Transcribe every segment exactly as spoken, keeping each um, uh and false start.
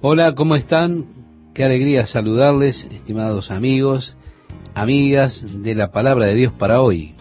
Hola, ¿cómo están? Qué alegría saludarles, estimados amigos, amigas de la Palabra de Dios para hoy.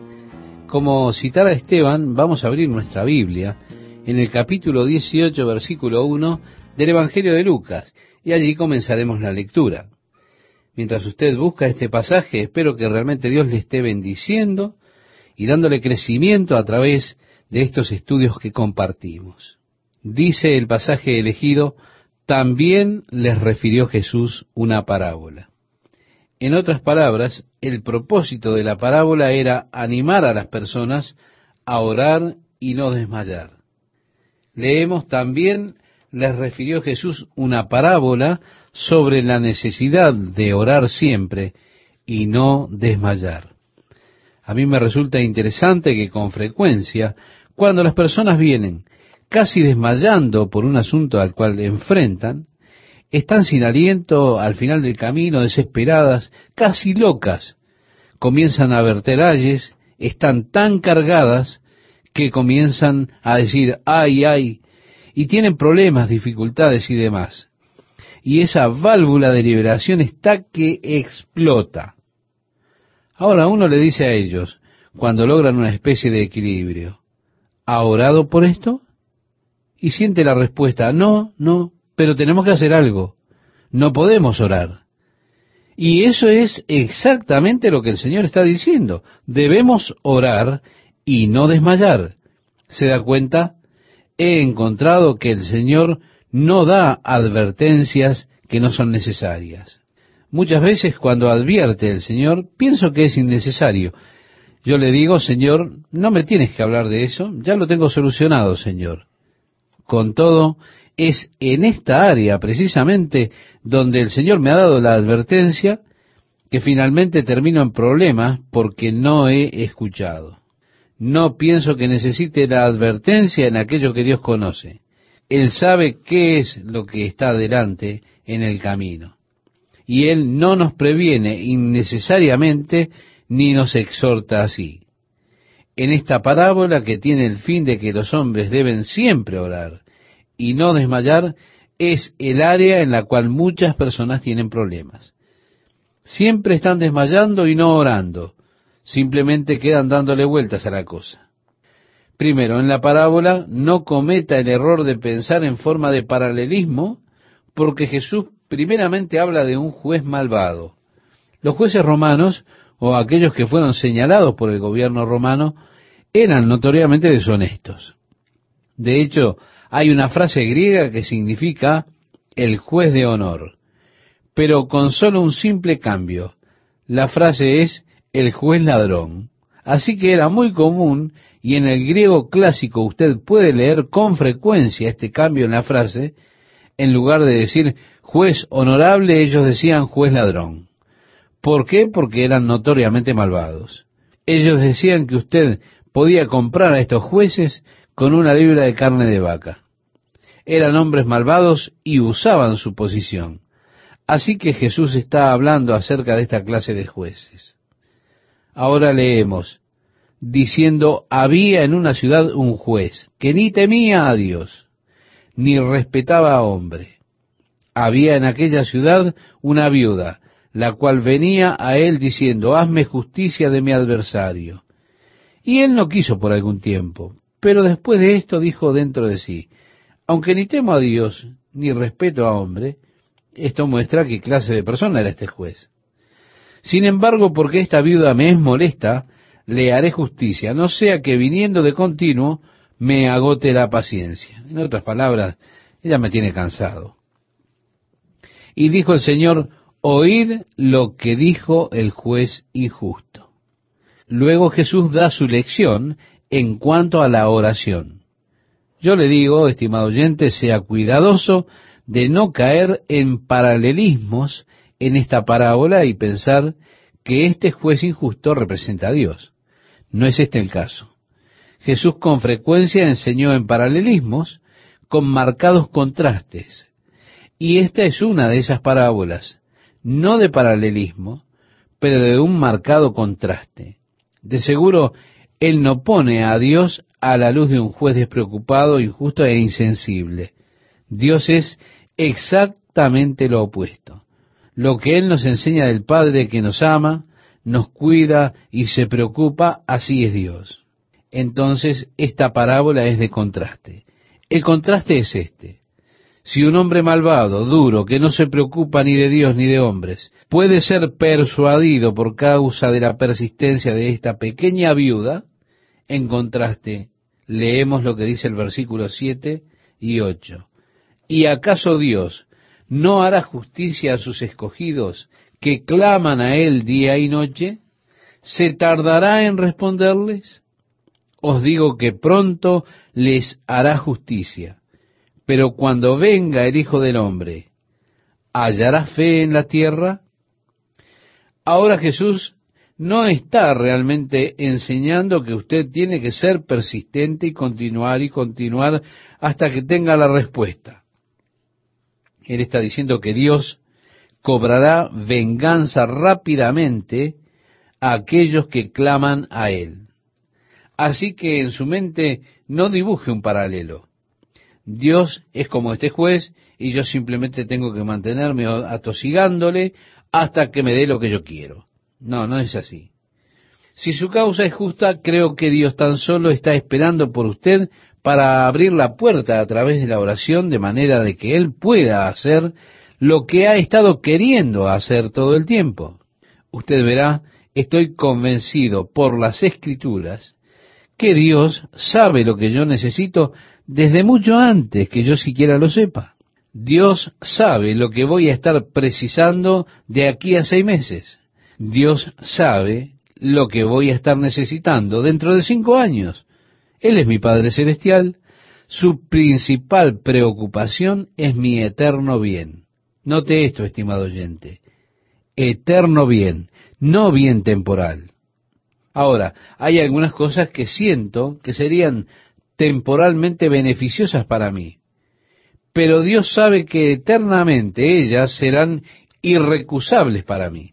Como citara Esteban, vamos a abrir nuestra Biblia en el capítulo dieciocho, versículo uno del Evangelio de Lucas, y allí comenzaremos la lectura. Mientras usted busca este pasaje, espero que realmente Dios le esté bendiciendo y dándole crecimiento a través de estos estudios que compartimos. Dice el pasaje elegido: también les refirió Jesús una parábola. En otras palabras, el propósito de la parábola era animar a las personas a orar y no desmayar. Leemos: también les refirió Jesús una parábola sobre la necesidad de orar siempre y no desmayar. A mí me resulta interesante que con frecuencia, cuando las personas vienen casi desmayando por un asunto al cual enfrentan, están sin aliento al final del camino, desesperadas, casi locas. Comienzan a verter ayes, están tan cargadas que comienzan a decir ay, ay, y tienen problemas, dificultades y demás. Y esa válvula de liberación está que explota. Ahora uno le dice a ellos, cuando logran una especie de equilibrio: ¿ha orado por esto? Y siente la respuesta: no, no, pero tenemos que hacer algo. No podemos orar. Y eso es exactamente lo que el Señor está diciendo. Debemos orar y no desmayar. ¿Se da cuenta? He encontrado que el Señor no da advertencias que no son necesarias. Muchas veces cuando advierte el Señor, pienso que es innecesario. Yo le digo: Señor, no me tienes que hablar de eso, ya lo tengo solucionado, Señor. Con todo, es en esta área precisamente donde el Señor me ha dado la advertencia que finalmente termino en problemas porque no he escuchado. No pienso que necesite la advertencia en aquello que Dios conoce. Él sabe qué es lo que está delante en el camino. Y Él no nos previene innecesariamente ni nos exhorta así. En esta parábola, que tiene el fin de que los hombres deben siempre orar y no desmayar, es el área en la cual muchas personas tienen problemas. Siempre están desmayando y no orando, simplemente quedan dándole vueltas a la cosa. Primero, en la parábola, no cometa el error de pensar en forma de paralelismo, porque Jesús primeramente habla de un juez malvado. Los jueces romanos, o aquellos que fueron señalados por el gobierno romano, eran notoriamente deshonestos. De hecho, hay una frase griega que significa el juez de honor, pero con solo un simple cambio. La frase es el juez ladrón. Así que era muy común, y en el griego clásico usted puede leer con frecuencia este cambio en la frase. En lugar de decir juez honorable, ellos decían juez ladrón. ¿Por qué? Porque eran notoriamente malvados. Ellos decían que usted podía comprar a estos jueces con una libra de carne de vaca. Eran hombres malvados y usaban su posición. Así que Jesús está hablando acerca de esta clase de jueces. Ahora leemos, diciendo: había en una ciudad un juez que ni temía a Dios, ni respetaba a hombre. Había en aquella ciudad una viuda, la cual venía a él diciendo: hazme justicia de mi adversario. Y él no quiso por algún tiempo, pero después de esto dijo dentro de sí: aunque ni temo a Dios, ni respeto a hombre. Esto muestra qué clase de persona era este juez. Sin embargo, porque esta viuda me es molesta, le haré justicia, no sea que viniendo de continuo me agote la paciencia. En otras palabras, ella me tiene cansado. Y dijo el Señor: oíd lo que dijo el juez injusto. Luego Jesús da su lección en cuanto a la oración. Yo le digo, estimado oyente, sea cuidadoso de no caer en paralelismos en esta parábola y pensar que este juez injusto representa a Dios. No es este el caso. Jesús con frecuencia enseñó en paralelismos con marcados contrastes. Y esta es una de esas parábolas, no de paralelismo, pero de un marcado contraste. De seguro, Él no pone a Dios a la luz de un juez despreocupado, injusto e insensible. Dios es exactamente lo opuesto. Lo que Él nos enseña del Padre que nos ama, nos cuida y se preocupa, así es Dios. Entonces, esta parábola es de contraste. El contraste es este. Si un hombre malvado, duro, que no se preocupa ni de Dios ni de hombres, puede ser persuadido por causa de la persistencia de esta pequeña viuda, en contraste, leemos lo que dice el versículo siete y ocho. ¿Y acaso Dios no hará justicia a sus escogidos que claman a Él día y noche? ¿Se tardará en responderles? Os digo que pronto les hará justicia. Pero cuando venga el Hijo del Hombre, ¿hallará fe en la tierra? Ahora Jesús no está realmente enseñando que usted tiene que ser persistente y continuar y continuar hasta que tenga la respuesta. Él está diciendo que Dios cobrará venganza rápidamente a aquellos que claman a Él. Así que en su mente no dibuje un paralelo. Dios es como este juez y yo simplemente tengo que mantenerme atosigándole hasta que me dé lo que yo quiero. No, no es así. Si su causa es justa, creo que Dios tan solo está esperando por usted para abrir la puerta a través de la oración de manera de que Él pueda hacer lo que ha estado queriendo hacer todo el tiempo. Usted verá, estoy convencido por las Escrituras que Dios sabe lo que yo necesito desde mucho antes que yo siquiera lo sepa. Dios sabe lo que voy a estar precisando de aquí a seis meses. Dios sabe lo que voy a estar necesitando dentro de cinco años. Él es mi Padre Celestial. Su principal preocupación es mi eterno bien. Note esto, estimado oyente. Eterno bien, no bien temporal. Ahora, hay algunas cosas que siento que serían temporalmente beneficiosas para mí, pero Dios sabe que eternamente ellas serán irrecusables para mí.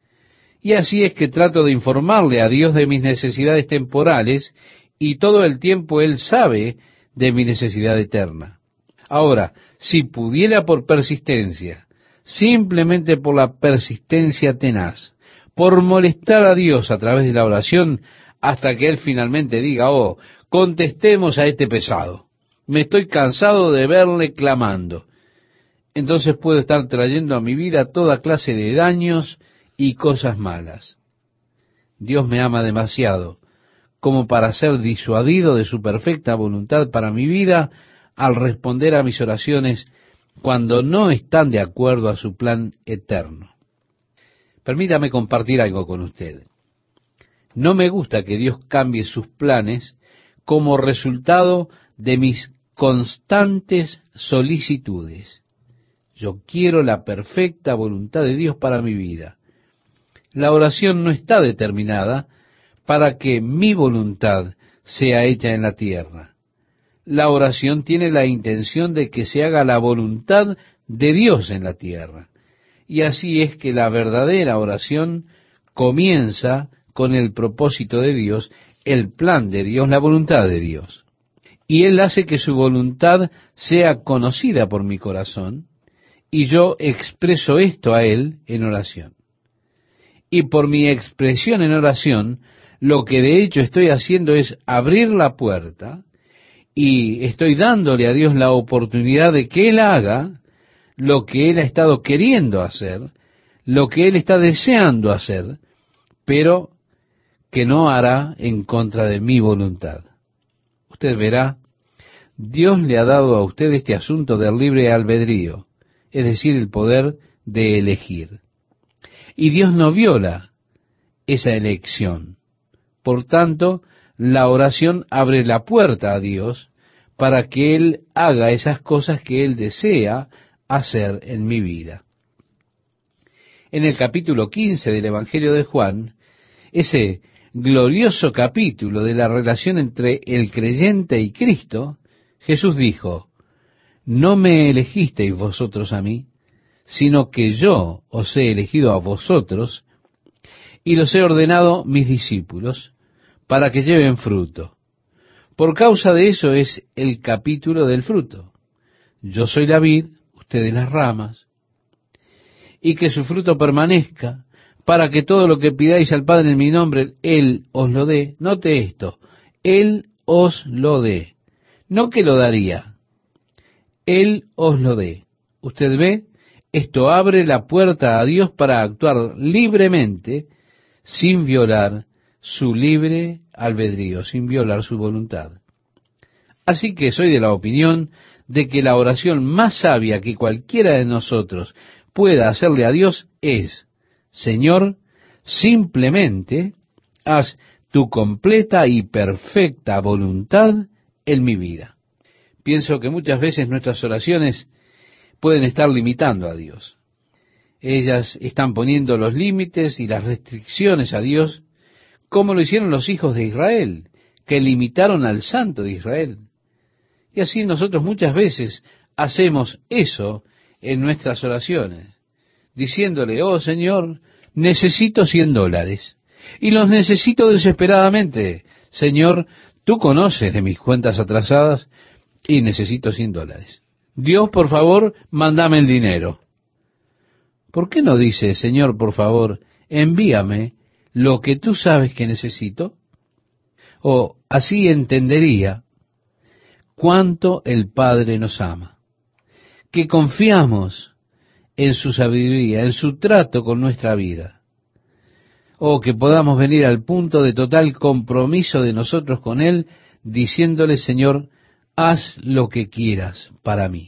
Y así es que trato de informarle a Dios de mis necesidades temporales y todo el tiempo Él sabe de mi necesidad eterna. Ahora, si pudiera por persistencia, simplemente por la persistencia tenaz, por molestar a Dios a través de la oración hasta que Él finalmente diga, oh, contestemos a este pesado. Me estoy cansado de verle clamando. Entonces puedo estar trayendo a mi vida toda clase de daños y cosas malas. Dios me ama demasiado como para ser disuadido de su perfecta voluntad para mi vida al responder a mis oraciones cuando no están de acuerdo a su plan eterno. Permítame compartir algo con usted. No me gusta que Dios cambie sus planes como resultado de mis constantes solicitudes. Yo quiero la perfecta voluntad de Dios para mi vida. La oración no está determinada para que mi voluntad sea hecha en la tierra. La oración tiene la intención de que se haga la voluntad de Dios en la tierra. Y así es que la verdadera oración comienza con el propósito de Dios, el plan de Dios, la voluntad de Dios. Y Él hace que su voluntad sea conocida por mi corazón, y yo expreso esto a Él en oración. Y por mi expresión en oración, lo que de hecho estoy haciendo es abrir la puerta, y estoy dándole a Dios la oportunidad de que Él haga lo que Él ha estado queriendo hacer, lo que Él está deseando hacer, pero que no hará en contra de mi voluntad. Usted verá, Dios le ha dado a usted este asunto del libre albedrío, es decir, el poder de elegir. Y Dios no viola esa elección. Por tanto, la oración abre la puerta a Dios para que Él haga esas cosas que Él desea hacer en mi vida. En el capítulo quince del Evangelio de Juan, ese glorioso capítulo de la relación entre el creyente y Cristo, Jesús dijo, no me elegisteis vosotros a mí, sino que yo os he elegido a vosotros y los he ordenado mis discípulos para que lleven fruto. Por causa de eso es el capítulo del fruto. Yo soy la vid, ustedes las ramas, y que su fruto permanezca, para que todo lo que pidáis al Padre en mi nombre, Él os lo dé. Note esto, Él os lo dé. No que lo daría, Él os lo dé. Usted ve, esto abre la puerta a Dios para actuar libremente, sin violar su libre albedrío, sin violar su voluntad. Así que soy de la opinión de que la oración más sabia que cualquiera de nosotros pueda hacerle a Dios es: Señor, simplemente haz tu completa y perfecta voluntad en mi vida. Pienso que muchas veces nuestras oraciones pueden estar limitando a Dios. Ellas están poniendo los límites y las restricciones a Dios, como lo hicieron los hijos de Israel, que limitaron al Santo de Israel. Y así nosotros muchas veces hacemos eso en nuestras oraciones, diciéndole: oh Señor, necesito cien dólares, y los necesito desesperadamente. Señor, tú conoces de mis cuentas atrasadas, y necesito cien dólares. Dios, por favor, mándame el dinero. ¿Por qué no dice: Señor, por favor, envíame lo que tú sabes que necesito? O así entendería cuánto el Padre nos ama, que confiamos en su sabiduría, en su trato con nuestra vida, o que podamos venir al punto de total compromiso de nosotros con Él, diciéndole: Señor, haz lo que quieras para mí.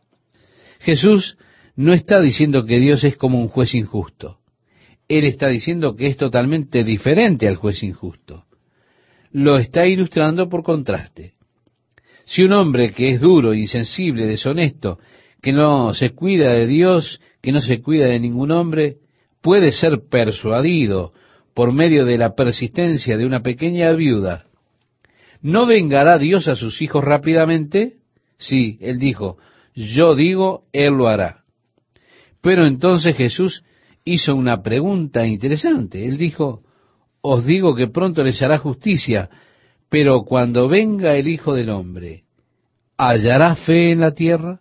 Jesús no está diciendo que Dios es como un juez injusto. Él está diciendo que es totalmente diferente al juez injusto. Lo está ilustrando por contraste. Si un hombre que es duro, insensible, deshonesto, que no se cuida de Dios, que no se cuida de ningún hombre, puede ser persuadido por medio de la persistencia de una pequeña viuda, ¿no vengará Dios a sus hijos rápidamente? Sí, Él dijo: yo digo, Él lo hará. Pero entonces Jesús hizo una pregunta interesante. Él dijo: os digo que pronto les hará justicia, pero cuando venga el Hijo del Hombre, ¿hallará fe en la tierra?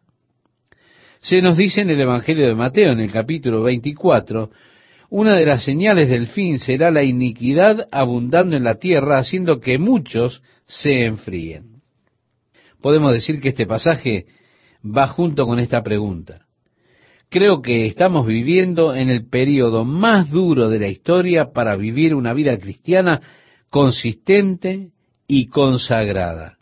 Se nos dice en el Evangelio de Mateo, en el capítulo veinticuatro, una de las señales del fin será la iniquidad abundando en la tierra, haciendo que muchos se enfríen. Podemos decir que este pasaje va junto con esta pregunta. Creo que estamos viviendo en el período más duro de la historia para vivir una vida cristiana consistente y consagrada.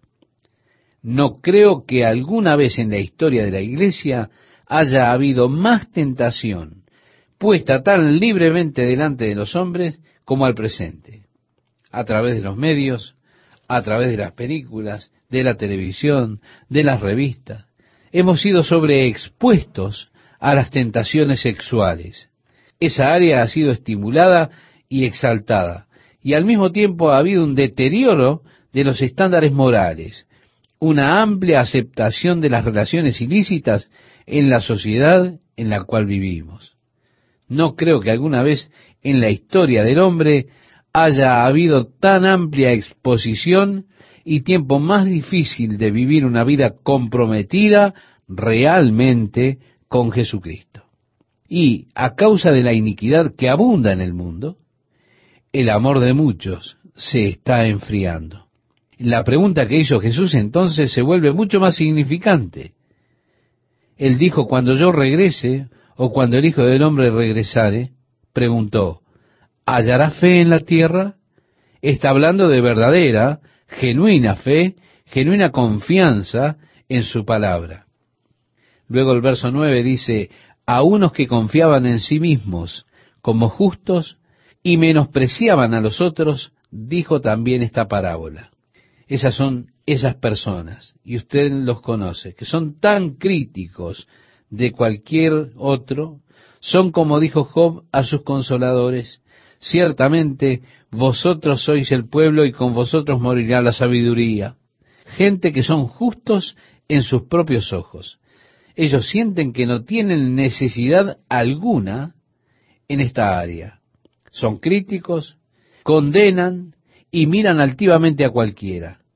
No creo que alguna vez en la historia de la Iglesia haya habido más tentación puesta tan libremente delante de los hombres como al presente, a través de los medios, a través de las películas, de la televisión, de las revistas. Hemos sido sobreexpuestos a las tentaciones sexuales. Esa área ha sido estimulada y exaltada, y al mismo tiempo ha habido un deterioro de los estándares morales, una amplia aceptación de las relaciones ilícitas en la sociedad en la cual vivimos. No creo que alguna vez en la historia del hombre haya habido tan amplia exposición y tiempo más difícil de vivir una vida comprometida realmente con Jesucristo. Y a causa de la iniquidad que abunda en el mundo, el amor de muchos se está enfriando. La pregunta que hizo Jesús entonces se vuelve mucho más significante. Él dijo: cuando yo regrese, o cuando el Hijo del Hombre regresare, preguntó: ¿hallará fe en la tierra? Está hablando de verdadera, genuina fe, genuina confianza en su palabra. Luego el verso nueve dice: a unos que confiaban en sí mismos como justos y menospreciaban a los otros, dijo también esta parábola. Esas son esas personas, y usted los conoce, que son tan críticos de cualquier otro, son como dijo Job a sus consoladores: ciertamente vosotros sois el pueblo y con vosotros morirá la sabiduría. Gente que son justos en sus propios ojos. Ellos sienten que no tienen necesidad alguna en esta área. Son críticos, condenan y miran altivamente a cualquiera.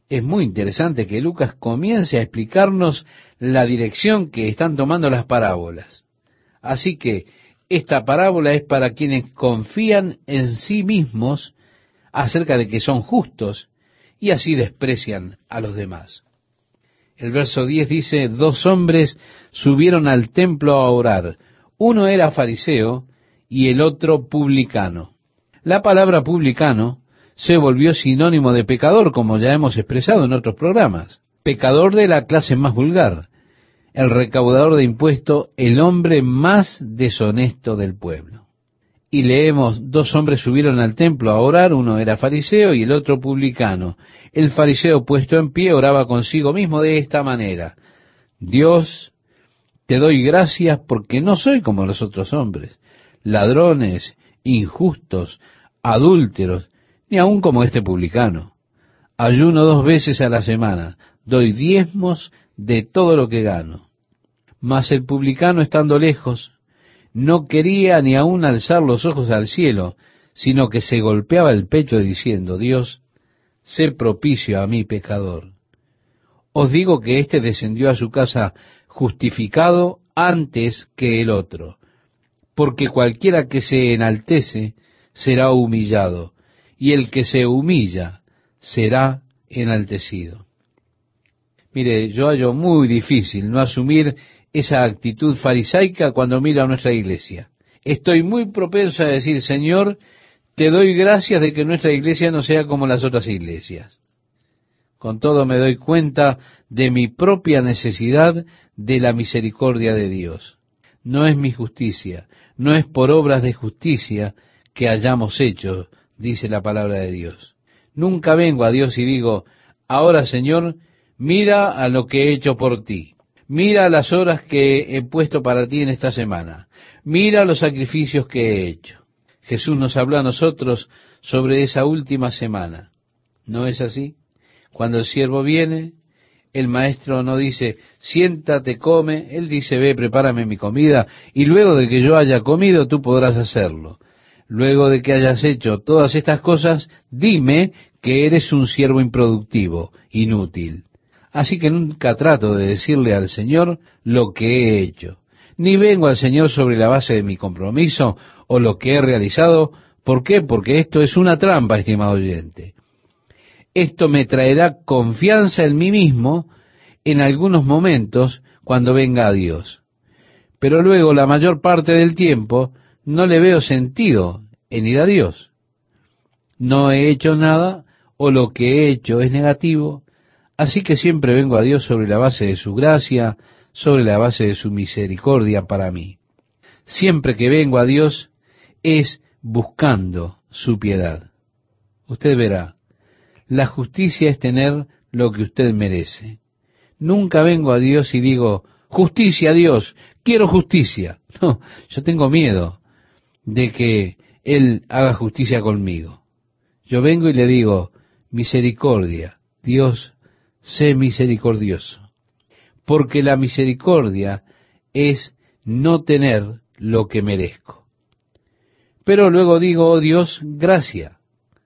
Es muy interesante que Lucas comience a explicarnos la dirección que están tomando las parábolas. Así que esta parábola es para quienes confían en sí mismos acerca de que son justos y así desprecian a los demás. El verso diez dice, dos hombres subieron al templo a orar. Uno era fariseo y el otro publicano. La palabra publicano se volvió sinónimo de pecador, como ya hemos expresado en otros programas. Pecador de la clase más vulgar, el recaudador de impuestos, el hombre más deshonesto del pueblo. Y leemos, dos hombres subieron al templo a orar, uno era fariseo y el otro publicano. El fariseo, puesto en pie, oraba consigo mismo de esta manera: Dios, te doy gracias porque no soy como los otros hombres, ladrones, injustos, adúlteros, ni aun como este publicano. Ayuno dos veces a la semana, doy diezmos de todo lo que gano. Mas el publicano, estando lejos, no quería ni aun alzar los ojos al cielo, sino que se golpeaba el pecho diciendo, Dios, sé propicio a mí pecador. Os digo que éste descendió a su casa justificado antes que el otro, porque cualquiera que se enaltece será humillado, y el que se humilla será enaltecido. Mire, yo hallo muy difícil no asumir esa actitud farisaica cuando miro a nuestra iglesia. Estoy muy propenso a decir, Señor, te doy gracias de que nuestra iglesia no sea como las otras iglesias. Con todo me doy cuenta de mi propia necesidad de la misericordia de Dios. No es mi justicia, no es por obras de justicia que hayamos hecho, dice la palabra de Dios. Nunca vengo a Dios y digo, ahora Señor, mira a lo que he hecho por ti. Mira las horas que he puesto para ti en esta semana. Mira los sacrificios que he hecho. Jesús nos habló a nosotros sobre esa última semana. ¿No es así? Cuando el siervo viene, el maestro no dice, siéntate, come. Él dice, ve, prepárame mi comida, y luego de que yo haya comido, tú podrás hacerlo. Luego de que hayas hecho todas estas cosas, dime que eres un siervo improductivo, inútil. Así que nunca trato de decirle al Señor lo que he hecho. Ni vengo al Señor sobre la base de mi compromiso o lo que he realizado. ¿Por qué? Porque esto es una trampa, estimado oyente. Esto me traerá confianza en mí mismo en algunos momentos cuando venga a Dios. Pero luego, la mayor parte del tiempo, no le veo sentido en ir a Dios. No he hecho nada o lo que he hecho es negativo. Así que siempre vengo a Dios sobre la base de su gracia, sobre la base de su misericordia para mí. Siempre que vengo a Dios es buscando su piedad. Usted verá, la justicia es tener lo que usted merece. Nunca vengo a Dios y digo, justicia a Dios, quiero justicia. No, yo tengo miedo de que Él haga justicia conmigo. Yo vengo y le digo, misericordia, Dios, sé misericordioso, porque la misericordia es no tener lo que merezco. Pero luego digo, oh Dios, gracia,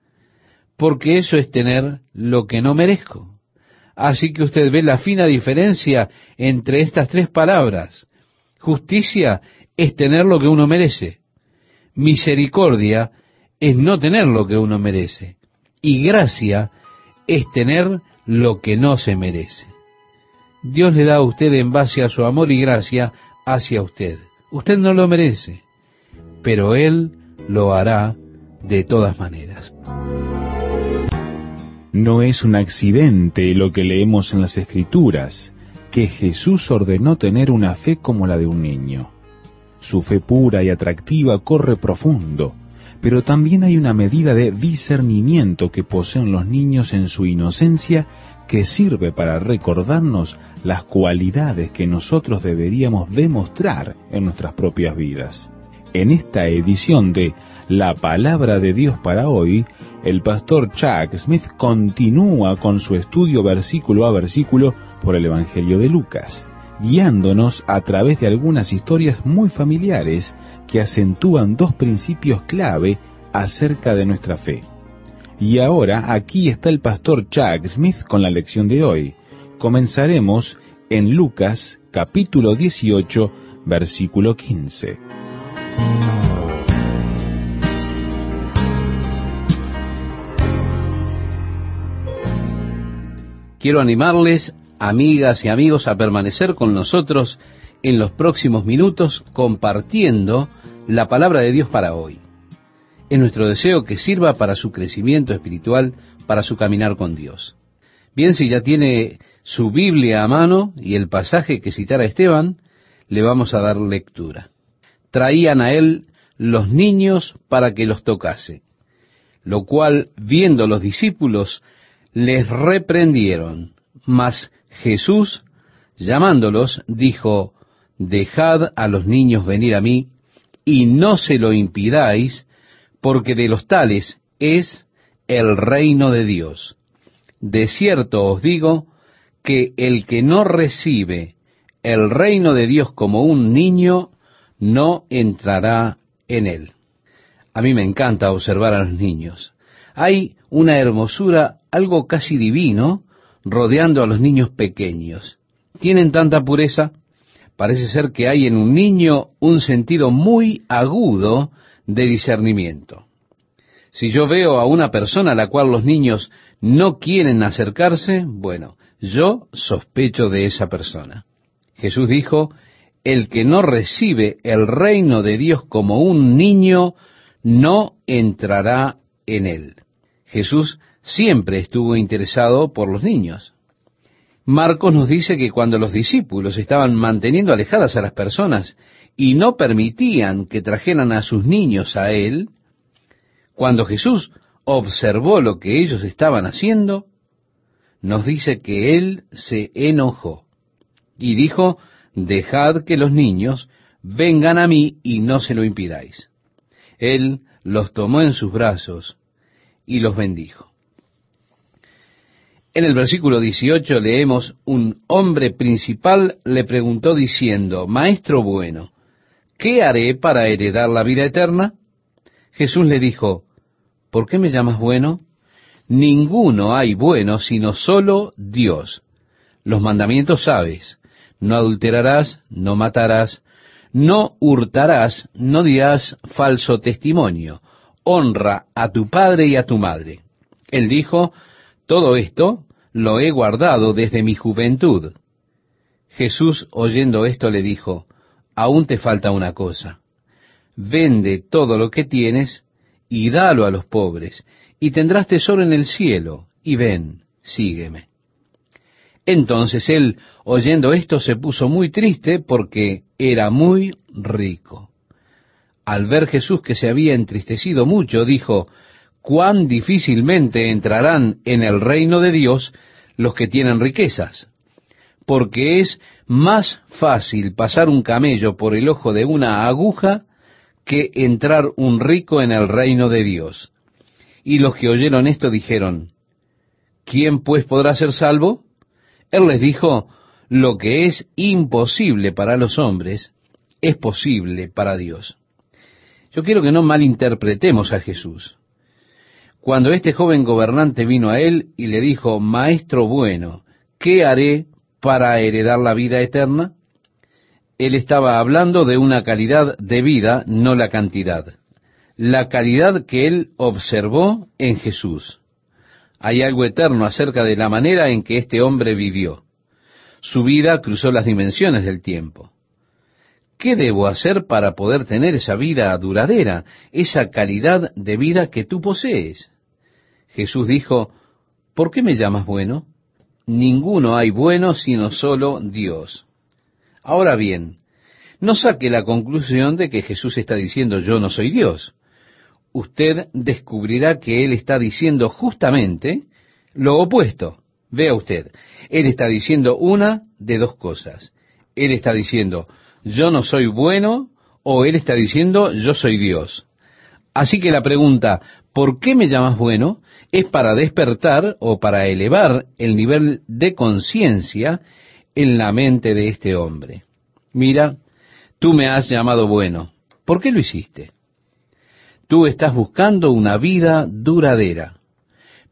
porque eso es tener lo que no merezco. Así que usted ve la fina diferencia entre estas tres palabras. Justicia es tener lo que uno merece. Misericordia es no tener lo que uno merece. Y gracia es tener lo que no se merece. Dios le da a usted en base a su amor y gracia hacia usted. Usted no lo merece, pero Él lo hará de todas maneras. No es un accidente lo que leemos en las Escrituras, que Jesús ordenó tener una fe como la de un niño. Su fe pura y atractiva corre profundo, pero también hay una medida de discernimiento que poseen los niños en su inocencia que sirve para recordarnos las cualidades que nosotros deberíamos demostrar en nuestras propias vidas. En esta edición de La Palabra de Dios para hoy, el pastor Chuck Smith continúa con su estudio versículo a versículo por el Evangelio de Lucas, guiándonos a través de algunas historias muy familiares que acentúan dos principios clave acerca de nuestra fe. Y ahora aquí está el pastor Chuck Smith con la lección de hoy. Comenzaremos en Lucas capítulo dieciocho, versículo quince. Quiero animarles, amigas y amigos, a permanecer con nosotros en los próximos minutos compartiendo la palabra de Dios para hoy. Es nuestro deseo que sirva para su crecimiento espiritual, para su caminar con Dios. Bien, si ya tiene su Biblia a mano y el pasaje que citara Esteban, le vamos a dar lectura. Traían a él los niños para que los tocase, lo cual, viendo los discípulos, les reprendieron. Mas Jesús, llamándolos, dijo: Dejad a los niños venir a mí, y no se lo impidáis, porque de los tales es el reino de Dios. De cierto os digo, que el que no recibe el reino de Dios como un niño, no entrará en él. A mí me encanta observar a los niños. Hay una hermosura, algo casi divino, rodeando a los niños pequeños. Tienen tanta pureza. Parece ser que hay en un niño un sentido muy agudo de discernimiento. Si yo veo a una persona a la cual los niños no quieren acercarse, bueno, yo sospecho de esa persona. Jesús dijo: el que no recibe el reino de Dios como un niño, no entrará en él. Jesús siempre estuvo interesado por los niños. Marcos nos dice que cuando los discípulos estaban manteniendo alejadas a las personas y no permitían que trajeran a sus niños a él, cuando Jesús observó lo que ellos estaban haciendo, nos dice que él se enojó y dijo: dejad que los niños vengan a mí y no se lo impidáis. Él los tomó en sus brazos y los bendijo. En el versículo dieciocho leemos: un hombre principal le preguntó diciendo: Maestro bueno, ¿qué haré para heredar la vida eterna? Jesús le dijo: ¿por qué me llamas bueno? Ninguno hay bueno sino solo Dios. Los mandamientos sabes: no adulterarás, no matarás, no hurtarás, no dirás falso testimonio, honra a tu padre y a tu madre. Él dijo: todo esto lo he guardado desde mi juventud. Jesús, oyendo esto, le dijo: aún te falta una cosa. Vende todo lo que tienes y dalo a los pobres, y tendrás tesoro en el cielo, y ven, sígueme. Entonces él, oyendo esto, se puso muy triste porque era muy rico. Al ver Jesús que se había entristecido mucho, dijo: cuán difícilmente entrarán en el reino de Dios los que tienen riquezas, porque es más fácil pasar un camello por el ojo de una aguja que entrar un rico en el reino de Dios. Y los que oyeron esto dijeron: ¿quién pues podrá ser salvo? Él les dijo: lo que es imposible para los hombres, es posible para Dios. Yo quiero que no malinterpretemos a Jesús. Cuando este joven gobernante vino a él y le dijo: Maestro bueno, ¿qué haré para heredar la vida eterna? Él estaba hablando de una calidad de vida, no la cantidad. La calidad que él observó en Jesús. Hay algo eterno acerca de la manera en que este hombre vivió. Su vida cruzó las dimensiones del tiempo. ¿Qué debo hacer para poder tener esa vida duradera, esa calidad de vida que tú posees? Jesús dijo: ¿por qué me llamas bueno? Ninguno hay bueno sino solo Dios. Ahora bien, no saque la conclusión de que Jesús está diciendo: yo no soy Dios. Usted descubrirá que Él está diciendo justamente lo opuesto. Vea usted, Él está diciendo una de dos cosas. Él está diciendo: yo no soy bueno, o Él está diciendo: yo soy Dios. Así que la pregunta, ¿por qué me llamas bueno?, es para despertar o para elevar el nivel de conciencia en la mente de este hombre. Mira, tú me has llamado bueno. ¿Por qué lo hiciste? Tú estás buscando una vida duradera.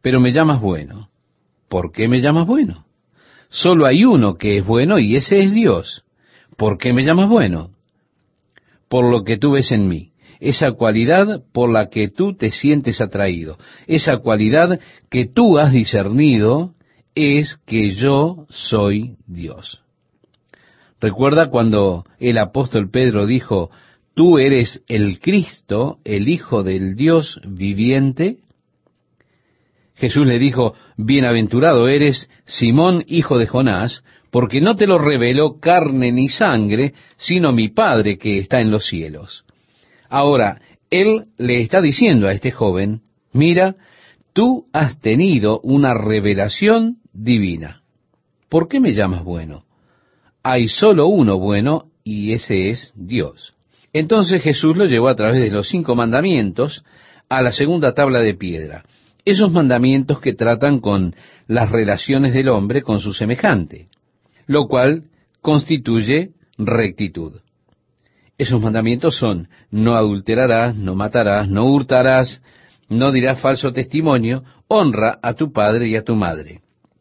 pero me llamas bueno. ¿Por qué me llamas bueno? Solo hay uno que es bueno y ese es Dios. ¿Por qué me llamas bueno? Por lo que tú ves en mí, esa cualidad por la que tú te sientes atraído, esa cualidad que tú has discernido es que yo soy Dios. Recuerda cuando el apóstol Pedro dijo, tú eres el Cristo, el Hijo del Dios viviente. Jesús le dijo, bienaventurado eres, Simón, hijo de Jonás, porque no te lo reveló carne ni sangre, sino mi Padre que está en los cielos. Ahora, Él le está diciendo a este joven, mira, tú has tenido una revelación divina. ¿Por qué me llamas bueno? Hay solo uno bueno, y ese es Dios. Entonces Jesús lo llevó a través de los cinco mandamientos a la segunda tabla de piedra. Esos mandamientos que tratan con las relaciones del hombre con su semejante, lo cual constituye rectitud. Esos mandamientos son, no adulterarás, no matarás, no hurtarás, no dirás falso testimonio, honra a tu padre y a tu madre.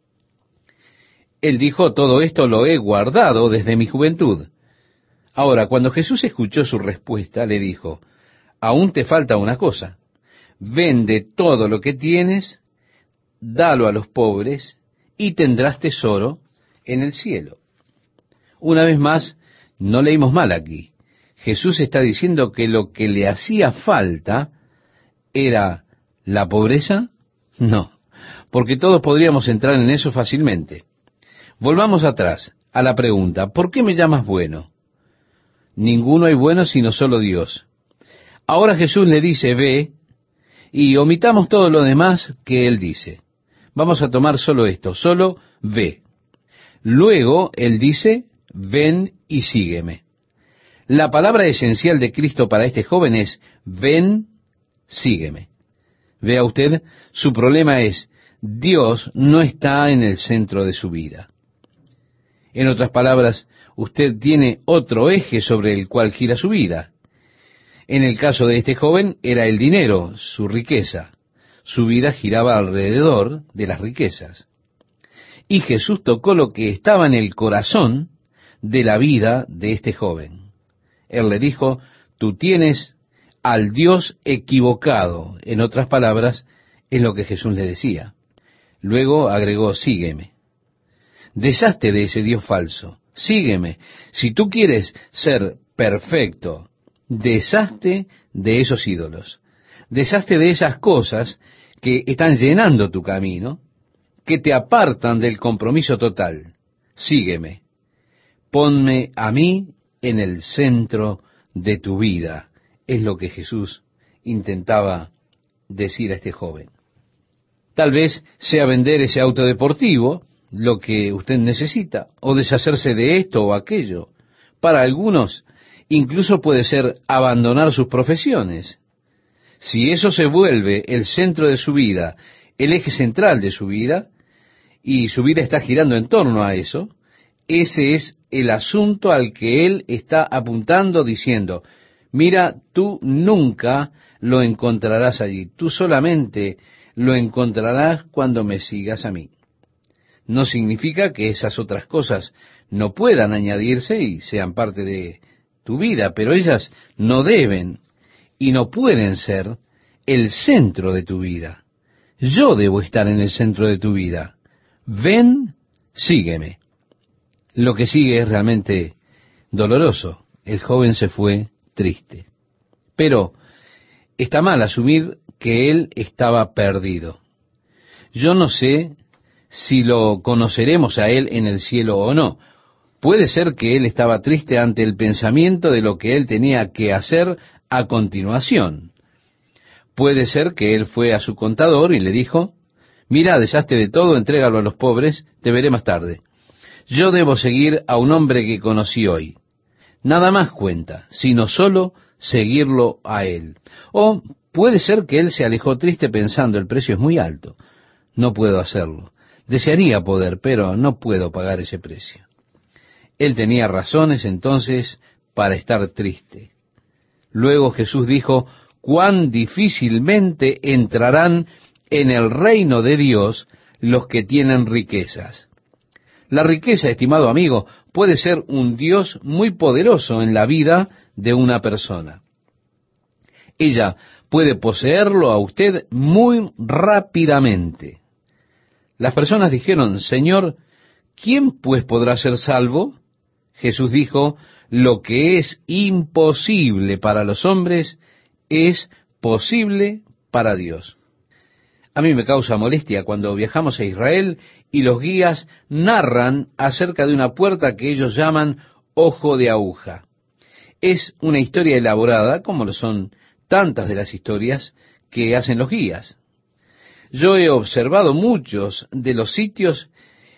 Él dijo, todo esto lo he guardado desde mi juventud. Ahora, cuando Jesús escuchó su respuesta, le dijo, aún te falta una cosa. Vende todo lo que tienes, dalo a los pobres, y tendrás tesoro en el cielo. Una vez más, no leímos mal aquí. Jesús está diciendo que lo que le hacía falta era la pobreza. No, porque todos podríamos entrar en eso fácilmente. Volvamos atrás a la pregunta, ¿por qué me llamas bueno? Ninguno hay bueno sino solo Dios. Ahora Jesús le dice, ve, y omitamos todo lo demás que Él dice. Vamos a tomar solo esto, solo ve. Luego Él dice, ven y sígueme. La palabra esencial de Cristo para este joven es, ven, sígueme. Vea usted, su problema es, Dios no está en el centro de su vida. En otras palabras, usted tiene otro eje sobre el cual gira su vida. En el caso de este joven era el dinero, su riqueza. Su vida giraba alrededor de las riquezas. Y Jesús tocó lo que estaba en el corazón de la vida de este joven. Él le dijo, tú tienes al Dios equivocado. En otras palabras, es lo que Jesús le decía. Luego agregó, sígueme. Deshazte de ese Dios falso. Sígueme. Si tú quieres ser perfecto, deshazte de esos ídolos. Deshazte de esas cosas que están llenando tu camino, que te apartan del compromiso total. Sígueme. Ponme a mí en el centro de tu vida. Es lo que Jesús intentaba decir a este joven. Tal vez sea vender ese auto deportivo, lo que usted necesita, o deshacerse de esto o aquello. Para algunos, incluso puede ser abandonar sus profesiones. Si eso se vuelve el centro de su vida, el eje central de su vida, y su vida está girando en torno a eso, ese es el asunto al que él está apuntando diciendo, mira, tú nunca lo encontrarás allí, tú solamente lo encontrarás cuando me sigas a mí. No significa que esas otras cosas no puedan añadirse y sean parte de tu vida, pero ellas no deben y no pueden ser el centro de tu vida. Yo debo estar en el centro de tu vida. Ven, sígueme. Lo que sigue es realmente doloroso. El joven se fue triste. Pero está mal asumir que él estaba perdido. Yo no sé si lo conoceremos a él en el cielo o no. Puede ser que él estaba triste ante el pensamiento de lo que él tenía que hacer a continuación. Puede ser que él fue a su contador y le dijo, mira, deshazte de todo, entrégalo a los pobres, te veré más tarde. Yo debo seguir a un hombre que conocí hoy. Nada más cuenta, sino solo seguirlo a él. O puede ser que él se alejó triste pensando, el precio es muy alto, no puedo hacerlo. Desearía poder, pero no puedo pagar ese precio. Él tenía razones entonces para estar triste. Luego Jesús dijo, cuán difícilmente entrarán en el reino de Dios los que tienen riquezas. La riqueza, estimado amigo, puede ser un Dios muy poderoso en la vida de una persona. Ella puede poseerlo a usted muy rápidamente. Las personas dijeron: Señor, ¿quién pues podrá ser salvo? Jesús dijo: lo que es imposible para los hombres es posible para Dios. A mí me causa molestia cuando viajamos a Israel y los guías narran acerca de una puerta que ellos llaman ojo de aguja. Es una historia elaborada, como lo son tantas de las historias que hacen los guías. Yo he observado muchos de los sitios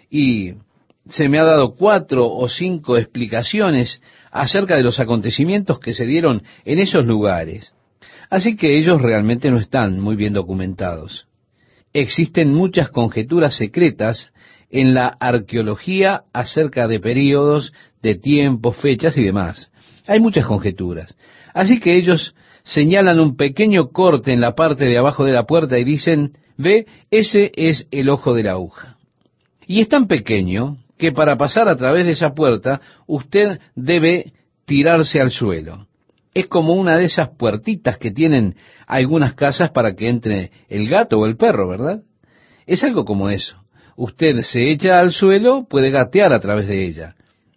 y se me ha dado cuatro o cinco explicaciones acerca de los acontecimientos que se dieron en esos lugares. Así que ellos realmente no están muy bien documentados. Existen muchas conjeturas secretas en la arqueología acerca de períodos, de tiempos, fechas y demás. Hay muchas conjeturas. Así que ellos señalan un pequeño corte en la parte de abajo de la puerta y dicen: ve, ese es el ojo de la aguja. Y es tan pequeño que para pasar a través de esa puerta usted debe tirarse al suelo. Es como una de esas puertitas que tienen algunas casas para que entre el gato o el perro, ¿verdad? Es algo como eso. Usted se echa al suelo, puede gatear a través de ella.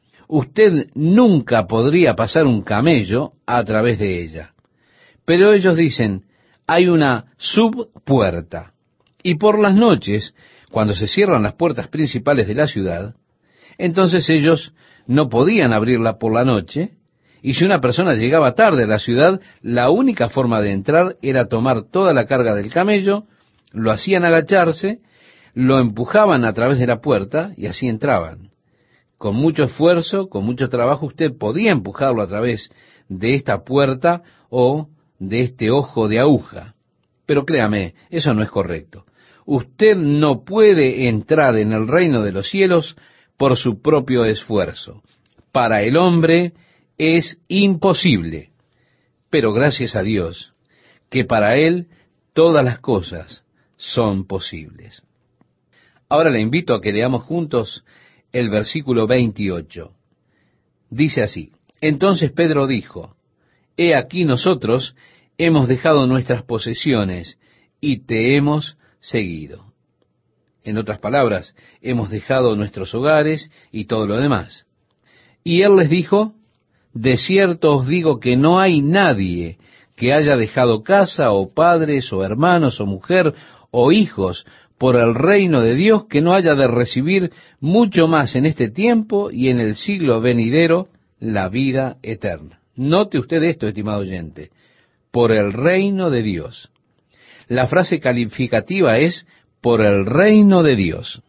Usted nunca podría pasar un camello a través de ella. Pero ellos dicen: hay una subpuerta. Y por las noches, cuando se cierran las puertas principales de la ciudad, entonces ellos no podían abrirla por la noche, y si una persona llegaba tarde a la ciudad, la única forma de entrar era tomar toda la carga del camello, lo hacían agacharse, lo empujaban a través de la puerta y así entraban. Con mucho esfuerzo, con mucho trabajo, usted podía empujarlo a través de esta puerta o de este ojo de aguja. Pero créame, eso no es correcto. Usted no puede entrar en el reino de los cielos por su propio esfuerzo. Para el hombre es imposible, pero gracias a Dios, que para Él todas las cosas son posibles. Ahora le invito a que leamos juntos el versículo veintiocho. Dice así: entonces Pedro dijo: he aquí nosotros hemos dejado nuestras posesiones y te hemos seguido. En otras palabras, hemos dejado nuestros hogares y todo lo demás. Y él les dijo: de cierto os digo que no hay nadie que haya dejado casa o padres o hermanos o mujer o hijos por el reino de Dios que no haya de recibir mucho más en este tiempo y en el siglo venidero la vida eterna. Note usted esto, estimado oyente: por el reino de Dios. La frase calificativa es por el reino de Dios.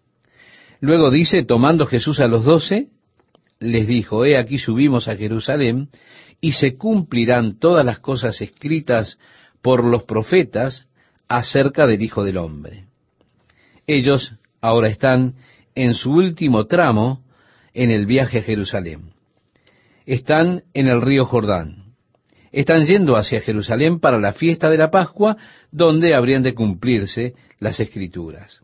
Luego dice: tomando Jesús a los doce, les dijo: he aquí subimos a Jerusalén, y se cumplirán todas las cosas escritas por los profetas acerca del Hijo del Hombre. Ellos ahora están en su último tramo en el viaje a Jerusalén. Están en el río Jordán. Están yendo hacia Jerusalén para la fiesta de la Pascua, donde habrían de cumplirse las Escrituras.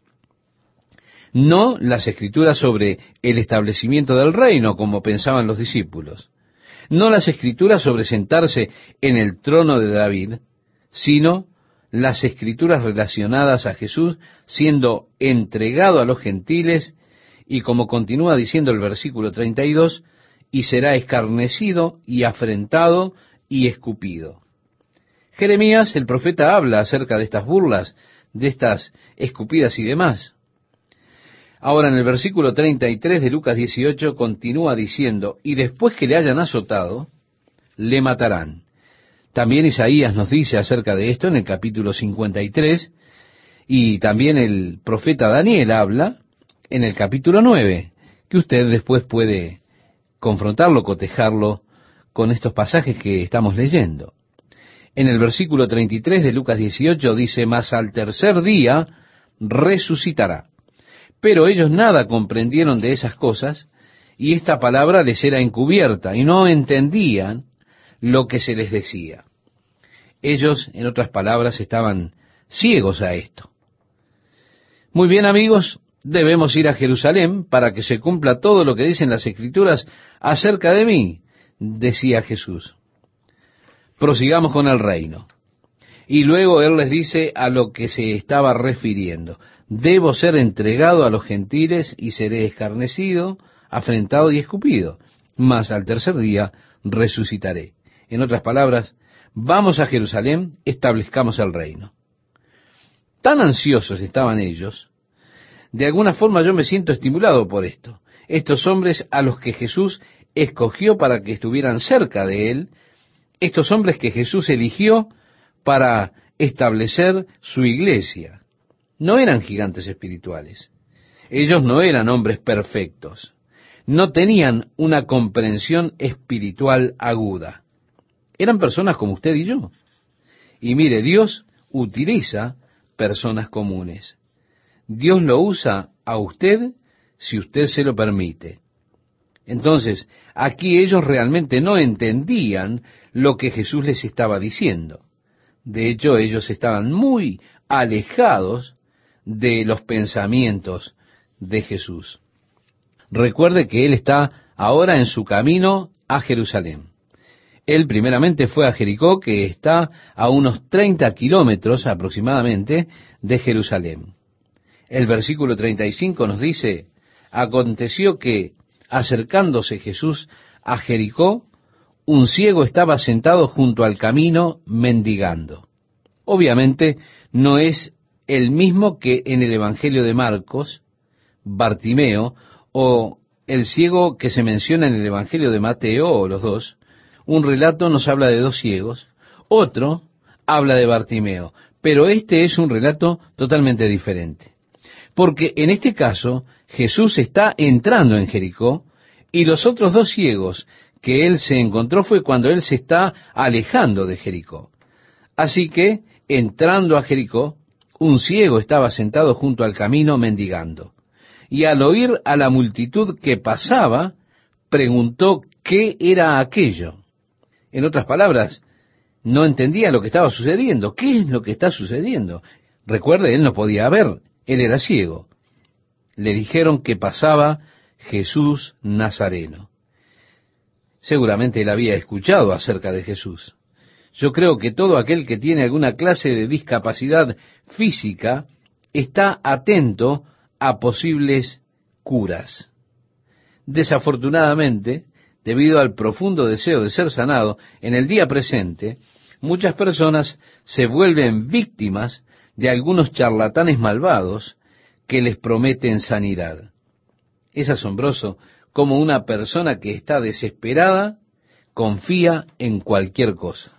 No las Escrituras sobre el establecimiento del reino, como pensaban los discípulos. No las Escrituras sobre sentarse en el trono de David, sino las Escrituras relacionadas a Jesús siendo entregado a los gentiles, y como continúa diciendo el versículo treinta y dos, y será escarnecido y afrentado y escupido. Jeremías, el profeta, habla acerca de estas burlas, de estas escupidas y demás. Ahora en el versículo treinta y tres de Lucas dieciocho continúa diciendo: y después que le hayan azotado, le matarán. También Isaías nos dice acerca de esto en el capítulo cincuenta y tres, y también el profeta Daniel habla en el capítulo nueve, que usted después puede confrontarlo, cotejarlo con estos pasajes que estamos leyendo. En el versículo treinta y tres de Lucas dieciocho dice: mas al tercer día resucitará. Pero ellos nada comprendieron de esas cosas, y esta palabra les era encubierta, y no entendían lo que se les decía. Ellos, en otras palabras, estaban ciegos a esto. Muy bien, amigos, debemos ir a Jerusalén para que se cumpla todo lo que dicen las Escrituras acerca de mí, decía Jesús. Prosigamos con el reino. Y luego Él les dice a lo que se estaba refiriendo. Debo ser entregado a los gentiles y seré escarnecido, afrentado y escupido. Mas al tercer día resucitaré. En otras palabras, vamos a Jerusalén, establezcamos el reino. Tan ansiosos estaban ellos, de alguna forma yo me siento estimulado por esto. Estos hombres a los que Jesús escogió para que estuvieran cerca de Él, estos hombres que Jesús eligió para establecer su iglesia, no eran gigantes espirituales. Ellos no eran hombres perfectos. No tenían una comprensión espiritual aguda. Eran personas como usted y yo. Y mire, Dios utiliza personas comunes. Dios lo usa a usted si usted se lo permite. Entonces, aquí ellos realmente no entendían lo que Jesús les estaba diciendo. De hecho, ellos estaban muy alejados de los pensamientos de Jesús. Recuerde que Él está ahora en su camino a Jerusalén. Él primeramente fue a Jericó, que está a unos treinta kilómetros aproximadamente de Jerusalén. El versículo treinta y cinco nos dice, aconteció que, acercándose Jesús a Jericó, un ciego estaba sentado junto al camino mendigando. Obviamente no es el mismo que en el Evangelio de Marcos, Bartimeo, o el ciego que se menciona en el Evangelio de Mateo, o los dos. Un relato nos habla de dos ciegos, otro habla de Bartimeo, pero este es un relato totalmente diferente. Porque en este caso Jesús está entrando en Jericó y los otros dos ciegos que él se encontró fue cuando él se está alejando de Jericó. Así que, entrando a Jericó, un ciego estaba sentado junto al camino mendigando. Y al oír a la multitud que pasaba, preguntó qué era aquello. En otras palabras, no entendía lo que estaba sucediendo. ¿Qué es lo que está sucediendo? Recuerde, él no podía ver, él era ciego. Le dijeron que pasaba Jesús Nazareno. Seguramente él había escuchado acerca de Jesús. Yo creo que todo aquel que tiene alguna clase de discapacidad física está atento a posibles curas. Desafortunadamente, debido al profundo deseo de ser sanado, en el día presente, muchas personas se vuelven víctimas de algunos charlatanes malvados que les prometen sanidad. Es asombroso cómo una persona que está desesperada confía en cualquier cosa.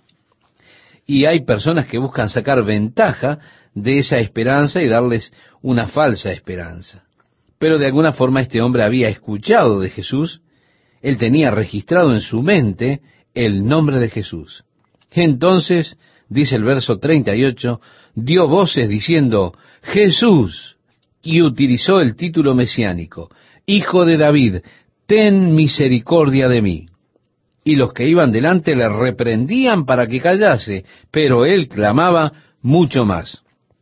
Y hay personas que buscan sacar ventaja de esa esperanza y darles una falsa esperanza. Pero de alguna forma este hombre había escuchado de Jesús, él tenía registrado en su mente el nombre de Jesús. Entonces, dice el verso treinta y ocho, dio voces diciendo, Jesús, y utilizó el título mesiánico, Hijo de David, ten misericordia de mí. Y los que iban delante le reprendían para que callase, pero él clamaba mucho más.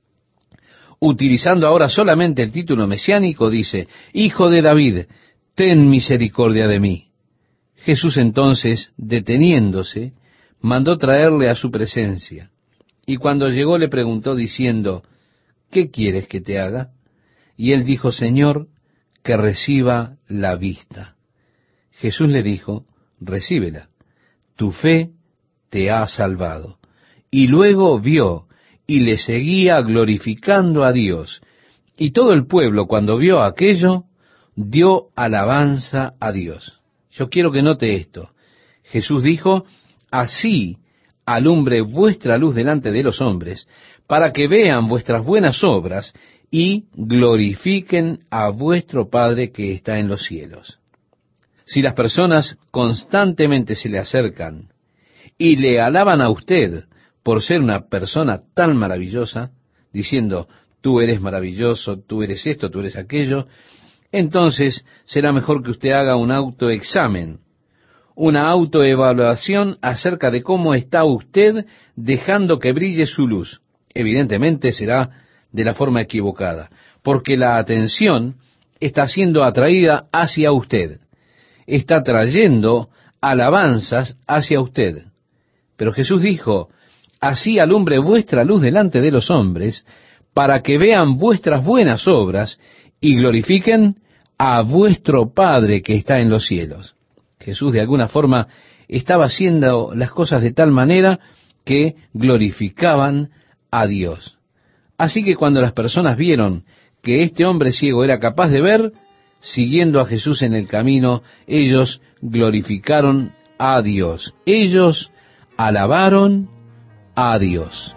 Utilizando ahora solamente el título mesiánico, dice, Hijo de David, ten misericordia de mí. Jesús entonces, deteniéndose, mandó traerle a su presencia. Y cuando llegó le preguntó diciendo, ¿qué quieres que te haga? Y él dijo, Señor, que reciba la vista. Jesús le dijo, recíbela, tu fe te ha salvado. Y luego vio y le seguía glorificando a Dios. Y todo el pueblo, cuando vio aquello, dio alabanza a Dios. Yo quiero que note esto. Jesús dijo, así alumbre vuestra luz delante de los hombres, para que vean vuestras buenas obras y glorifiquen a vuestro Padre que está en los cielos. Si las personas constantemente se le acercan y le alaban a usted por ser una persona tan maravillosa, diciendo, tú eres maravilloso, tú eres esto, tú eres aquello, entonces será mejor que usted haga un autoexamen, una autoevaluación acerca de cómo está usted dejando que brille su luz. Evidentemente será de la forma equivocada, porque la atención está siendo atraída hacia usted, está trayendo alabanzas hacia usted. Pero Jesús dijo, así alumbre vuestra luz delante de los hombres, para que vean vuestras buenas obras y glorifiquen a vuestro Padre que está en los cielos. Jesús de alguna forma estaba haciendo las cosas de tal manera que glorificaban a Dios. Así que cuando las personas vieron que este hombre ciego era capaz de ver, siguiendo a Jesús en el camino, ellos glorificaron a Dios. Ellos alabaron a Dios.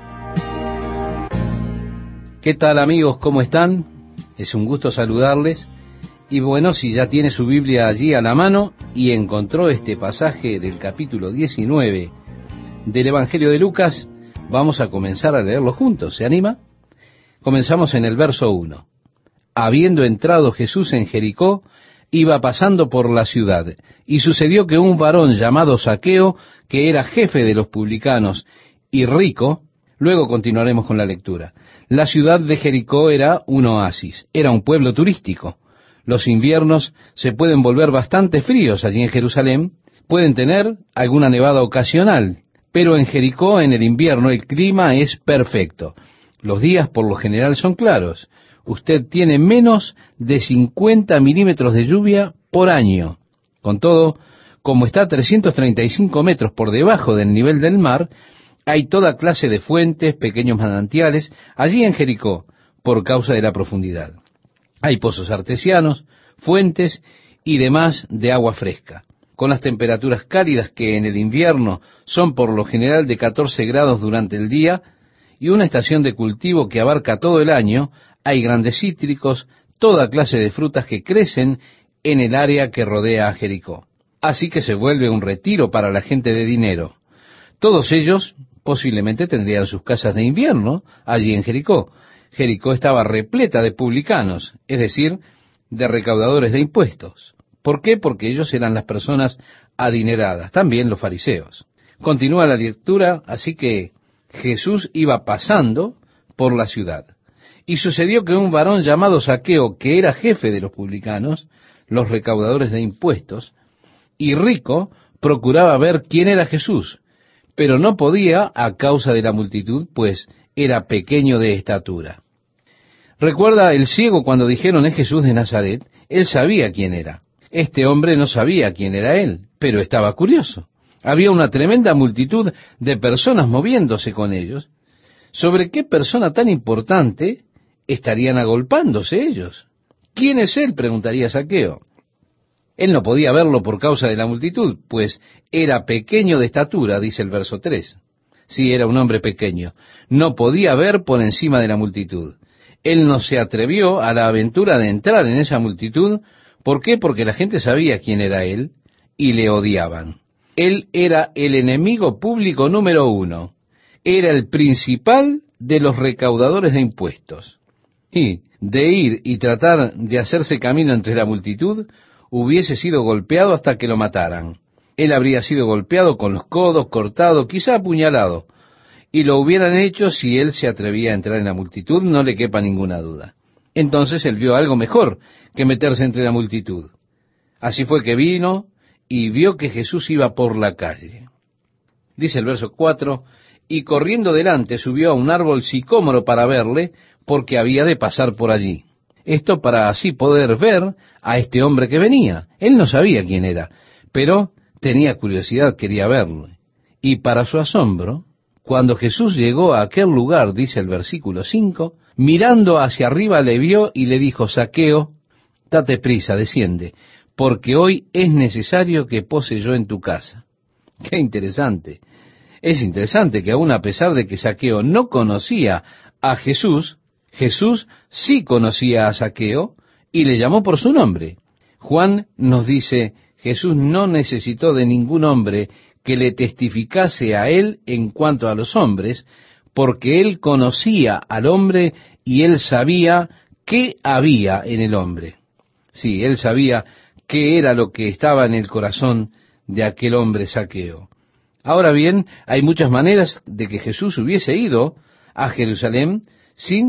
¿Qué tal, amigos? ¿Cómo están? Es un gusto saludarles. Y bueno, si ya tiene su Biblia allí a la mano y encontró este pasaje del capítulo diecinueve del Evangelio de Lucas, vamos a comenzar a leerlo juntos. ¿Se anima? Comenzamos en el verso uno. Habiendo entrado Jesús en Jericó, iba pasando por la ciudad, y sucedió que un varón llamado Zaqueo, que era jefe de los publicanos y rico, luego continuaremos con la lectura. La ciudad de Jericó era un oasis, era un pueblo turístico. Los inviernos se pueden volver bastante fríos allí en Jerusalén, pueden tener alguna nevada ocasional, pero en Jericó en el invierno el clima es perfecto. Los días por lo general son claros. Usted tiene menos de cincuenta milímetros de lluvia por año. Con todo, como está a trescientos treinta y cinco metros por debajo del nivel del mar, hay toda clase de fuentes, pequeños manantiales, allí en Jericó, por causa de la profundidad. Hay pozos artesianos, fuentes y demás de agua fresca. Con las temperaturas cálidas que en el invierno son por lo general de catorce grados durante el día, y una estación de cultivo que abarca todo el año, hay grandes cítricos, toda clase de frutas que crecen en el área que rodea a Jericó. Así que se vuelve un retiro para la gente de dinero. Todos ellos posiblemente tendrían sus casas de invierno allí en Jericó. Jericó estaba repleta de publicanos, es decir, de recaudadores de impuestos. ¿Por qué? Porque ellos eran las personas adineradas, también los fariseos. Continúa la lectura, así que Jesús iba pasando por la ciudad. Y sucedió que un varón llamado Zaqueo, que era jefe de los publicanos, los recaudadores de impuestos, y rico, procuraba ver quién era Jesús, pero no podía a causa de la multitud, pues era pequeño de estatura. Recuerda el ciego cuando dijeron es Jesús de Nazaret, él sabía quién era. Este hombre no sabía quién era él, pero estaba curioso. Había una tremenda multitud de personas moviéndose con ellos. ¿Sobre qué persona tan importante estarían agolpándose ellos? ¿Quién es él?, preguntaría Zaqueo. Él no podía verlo por causa de la multitud, pues era pequeño de estatura, dice el verso tres. Sí, era un hombre pequeño. No podía ver por encima de la multitud. Él no se atrevió a la aventura de entrar en esa multitud. ¿Por qué? Porque la gente sabía quién era él y le odiaban. Él era el enemigo público número uno. Era el principal de los recaudadores de impuestos. Y de ir y tratar de hacerse camino entre la multitud, hubiese sido golpeado hasta que lo mataran. Él habría sido golpeado con los codos, cortado, quizá apuñalado. Y lo hubieran hecho si él se atrevía a entrar en la multitud, no le quepa ninguna duda. Entonces él vio algo mejor que meterse entre la multitud. Así fue que vino y vio que Jesús iba por la calle. Dice el verso cuatro, y corriendo delante subió a un árbol sicómoro para verle, porque había de pasar por allí. Esto para así poder ver a este hombre que venía. Él no sabía quién era, pero tenía curiosidad, quería verlo. Y para su asombro, cuando Jesús llegó a aquel lugar, dice el versículo cinco, mirando hacia arriba le vio y le dijo, Zaqueo, date prisa, desciende, porque hoy es necesario que pose yo en tu casa. Qué interesante. Es interesante que aun a pesar de que Zaqueo no conocía a Jesús, Jesús sí conocía a Zaqueo y le llamó por su nombre. Juan nos dice, Jesús no necesitó de ningún hombre que le testificase a él en cuanto a los hombres, porque él conocía al hombre y él sabía qué había en el hombre. Sí, él sabía qué era lo que estaba en el corazón de aquel hombre Zaqueo. Ahora bien, hay muchas maneras de que Jesús hubiese ido a Jerusalén sin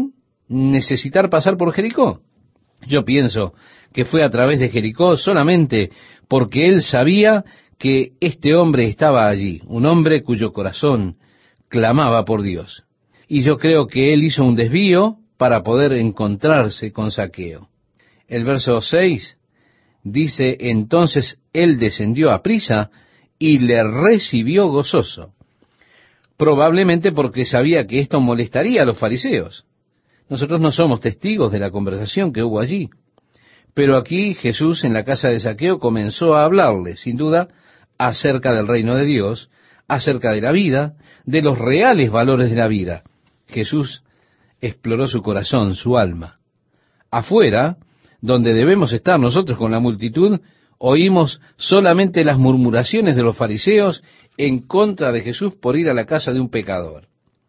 necesitar pasar por Jericó? Yo pienso que fue a través de Jericó solamente porque él sabía que este hombre estaba allí, un hombre cuyo corazón clamaba por Dios. Y yo creo que él hizo un desvío para poder encontrarse con Zaqueo. El verso seis dice, entonces él descendió a prisa y le recibió gozoso, probablemente porque sabía que esto molestaría a los fariseos. Nosotros no somos testigos de la conversación que hubo allí, pero aquí Jesús en la casa de Zaqueo comenzó a hablarle, sin duda, acerca del reino de Dios, acerca de la vida, de los reales valores de la vida. Jesús exploró su corazón, su alma. Afuera, donde debemos estar nosotros con la multitud, oímos solamente las murmuraciones de los fariseos en contra de Jesús por ir a la casa de un pecador.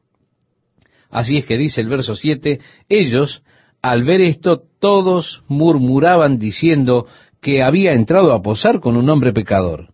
Así es que dice el verso siete, ellos, al ver esto, todos murmuraban diciendo que había entrado a posar con un hombre pecador.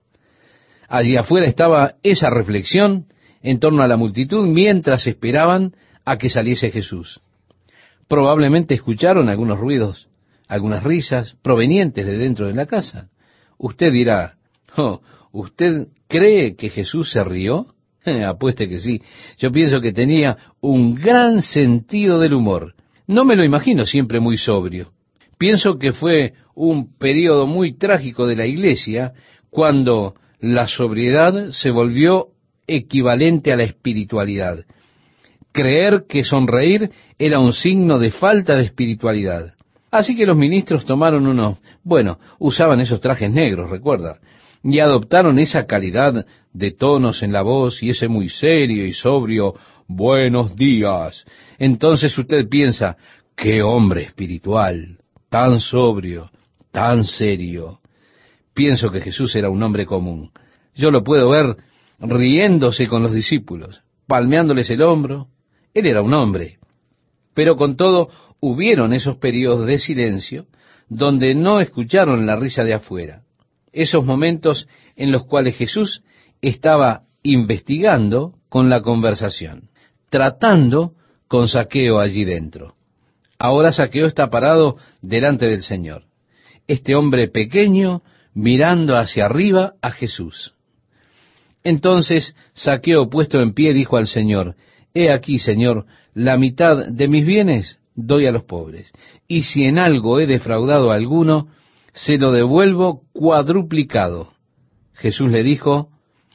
Allí afuera estaba esa reflexión en torno a la multitud mientras esperaban a que saliese Jesús. Probablemente escucharon algunos ruidos, algunas risas provenientes de dentro de la casa. Usted dirá, oh, ¿usted cree que Jesús se rió? Apueste que sí. Yo pienso que tenía un gran sentido del humor. No me lo imagino siempre muy sobrio. Pienso que fue un período muy trágico de la iglesia cuando la sobriedad se volvió equivalente a la espiritualidad. Creer que sonreír era un signo de falta de espiritualidad. Así que los ministros tomaron unos, bueno, usaban esos trajes negros, recuerda, y adoptaron esa calidad de tonos en la voz y ese muy serio y sobrio buenos días. Entonces usted piensa, qué hombre espiritual, tan sobrio, tan serio. Pienso que Jesús era un hombre común. Yo lo puedo ver riéndose con los discípulos, palmeándoles el hombro. Él era un hombre. Pero con todo, hubieron esos periodos de silencio donde no escucharon la risa de afuera. Esos momentos en los cuales Jesús estaba investigando con la conversación, tratando con Zaqueo allí dentro. Ahora Zaqueo está parado delante del Señor. Este hombre pequeño mirando hacia arriba a Jesús. Entonces Zaqueo, puesto en pie, dijo al Señor, he aquí, Señor, la mitad de mis bienes doy a los pobres, y si en algo he defraudado a alguno, se lo devuelvo cuadruplicado. Jesús le dijo,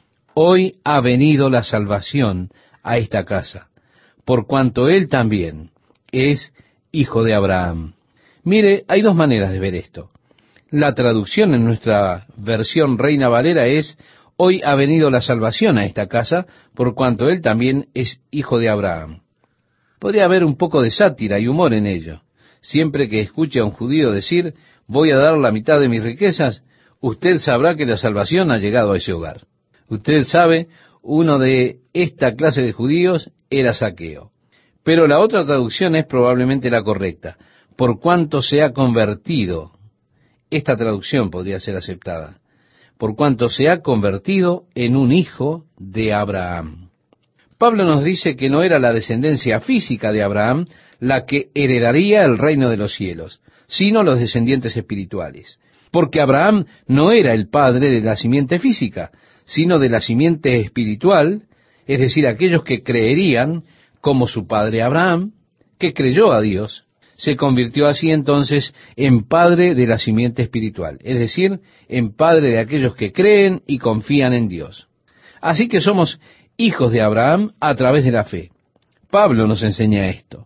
hoy ha venido la salvación a esta casa, por cuanto él también es hijo de Abraham. Mire, hay dos maneras de ver esto. La traducción en nuestra versión Reina Valera es, hoy ha venido la salvación a esta casa, por cuanto él también es hijo de Abraham. Podría haber un poco de sátira y humor en ello. Siempre que escuche a un judío decir, voy a dar la mitad de mis riquezas, usted sabrá que la salvación ha llegado a ese hogar. Usted sabe, uno de esta clase de judíos era Zaqueo. Pero la otra traducción es probablemente la correcta. Por cuanto se ha convertido, esta traducción podría ser aceptada. Por cuanto se ha convertido en un hijo de Abraham. Pablo nos dice que no era la descendencia física de Abraham la que heredaría el reino de los cielos, sino los descendientes espirituales. Porque Abraham no era el padre de la simiente física, sino de la simiente espiritual, es decir, aquellos que creerían como su padre Abraham, que creyó a Dios, se convirtió así entonces en padre de la simiente espiritual, es decir, en padre de aquellos que creen y confían en Dios. Así que somos hijos de Abraham a través de la fe. Pablo nos enseña esto.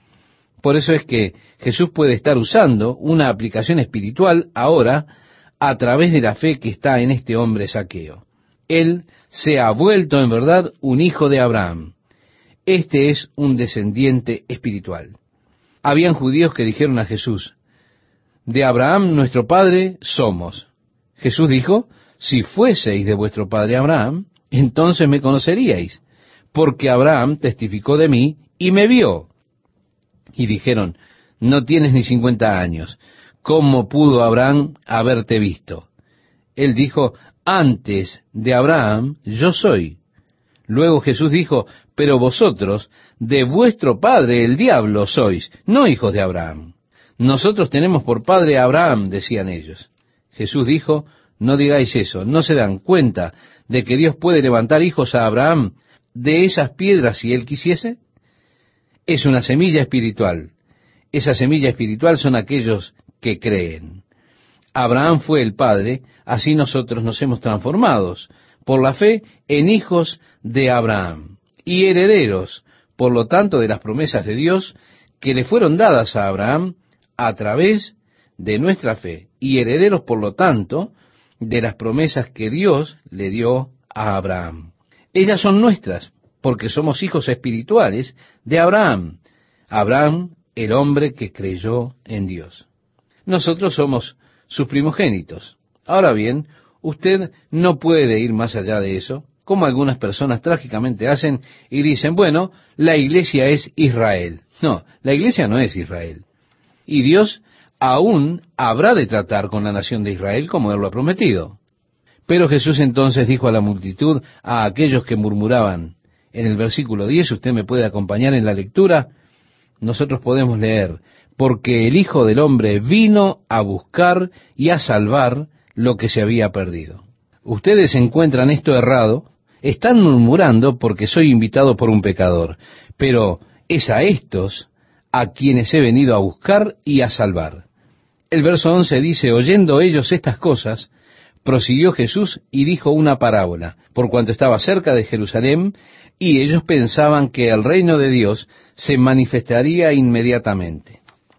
Por eso es que Jesús puede estar usando una aplicación espiritual ahora a través de la fe que está en este hombre Zaqueo. Él se ha vuelto en verdad un hijo de Abraham. Este es un descendiente espiritual. Habían judíos que dijeron a Jesús, de Abraham nuestro padre somos. Jesús dijo, si fueseis de vuestro padre Abraham, entonces me conoceríais, porque Abraham testificó de mí y me vio. Y dijeron, no tienes ni cincuenta años, ¿cómo pudo Abraham haberte visto? Él dijo, antes de Abraham yo soy. Luego Jesús dijo, pero vosotros, de vuestro padre el diablo sois, no hijos de Abraham. Nosotros tenemos por padre a Abraham, decían ellos. Jesús dijo, no digáis eso, ¿no se dan cuenta de que Dios puede levantar hijos a Abraham de esas piedras si él quisiese? Es una semilla espiritual. Esa semilla espiritual son aquellos que creen. Abraham fue el padre, así nosotros nos hemos transformados por la fe en hijos de Abraham y herederos, por lo tanto, de las promesas de Dios que le fueron dadas a Abraham a través de nuestra fe, y herederos, por lo tanto, de las promesas que Dios le dio a Abraham. Ellas son nuestras, porque somos hijos espirituales de Abraham. Abraham, el hombre que creyó en Dios. Nosotros somos sus primogénitos. Ahora bien, usted no puede ir más allá de eso, como algunas personas trágicamente hacen y dicen, bueno, la iglesia es Israel. No, la iglesia no es Israel. Y Dios aún habrá de tratar con la nación de Israel como Él lo ha prometido. Pero Jesús entonces dijo a la multitud, a aquellos que murmuraban, en el versículo diez, usted me puede acompañar en la lectura, nosotros podemos leer, porque el Hijo del Hombre vino a buscar y a salvar lo que se había perdido. Ustedes encuentran esto errado, están murmurando porque soy invitado por un pecador, pero es a estos a quienes he venido a buscar y a salvar. El verso once dice, oyendo ellos estas cosas, prosiguió Jesús y dijo una parábola, por cuanto estaba cerca de Jerusalén, y ellos pensaban que el reino de Dios se manifestaría inmediatamente.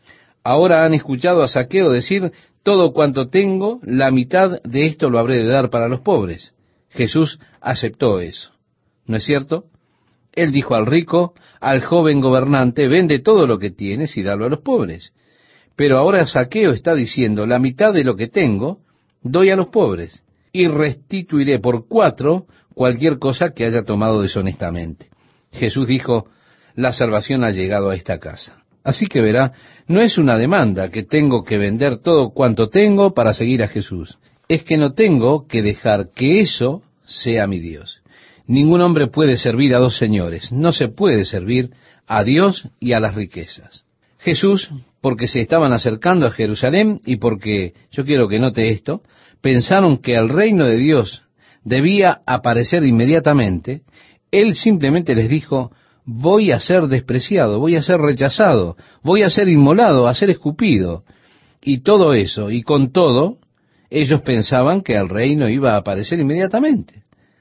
Ahora han escuchado a Zaqueo decir, todo cuanto tengo, la mitad de esto lo habré de dar para los pobres. Jesús aceptó eso. ¿No es cierto? Él dijo al rico, al joven gobernante, vende todo lo que tienes y dalo a los pobres. Pero ahora Zaqueo está diciendo, la mitad de lo que tengo, doy a los pobres, y restituiré por cuatro cualquier cosa que haya tomado deshonestamente. Jesús dijo, la salvación ha llegado a esta casa. Así que verá, no es una demanda que tengo que vender todo cuanto tengo para seguir a Jesús. Es que no tengo que dejar que eso sea mi Dios. Ningún hombre puede servir a dos señores. No se puede servir a Dios y a las riquezas. Jesús, porque se estaban acercando a Jerusalén y porque, yo quiero que note esto, pensaron que el reino de Dios debía aparecer inmediatamente, Él simplemente les dijo, voy a ser despreciado, voy a ser rechazado, voy a ser inmolado, a ser escupido. Y todo eso, y con todo, ellos pensaban que el reino iba a aparecer inmediatamente.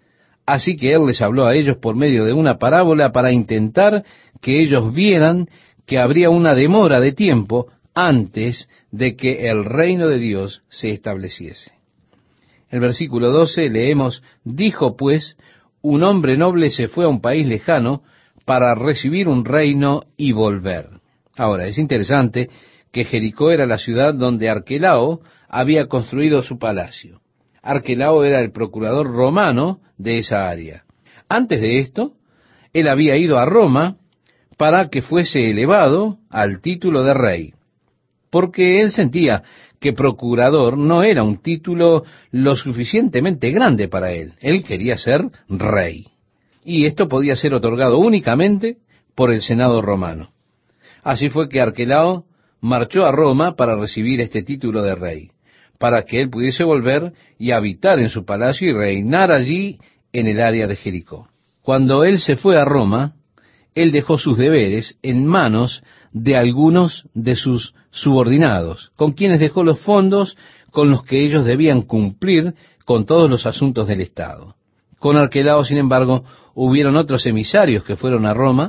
Así que Él les habló a ellos por medio de una parábola para intentar que ellos vieran que habría una demora de tiempo antes de que el reino de Dios se estableciese. El versículo doce leemos, dijo pues, un hombre noble se fue a un país lejano para recibir un reino y volver. Ahora, es interesante que Jericó era la ciudad donde Arquelao había construido su palacio. Arquelao era el procurador romano de esa área. Antes de esto, él había ido a Roma para que fuese elevado al título de rey, porque él sentía que procurador no era un título lo suficientemente grande para él. Él quería ser rey. Y esto podía ser otorgado únicamente por el Senado romano. Así fue que Arquelao marchó a Roma para recibir este título de rey, para que él pudiese volver y habitar en su palacio y reinar allí en el área de Jericó. Cuando él se fue a Roma, él dejó sus deberes en manos de algunos de sus subordinados, con quienes dejó los fondos con los que ellos debían cumplir con todos los asuntos del Estado. Con Arquelao, sin embargo, hubieron otros emisarios que fueron a Roma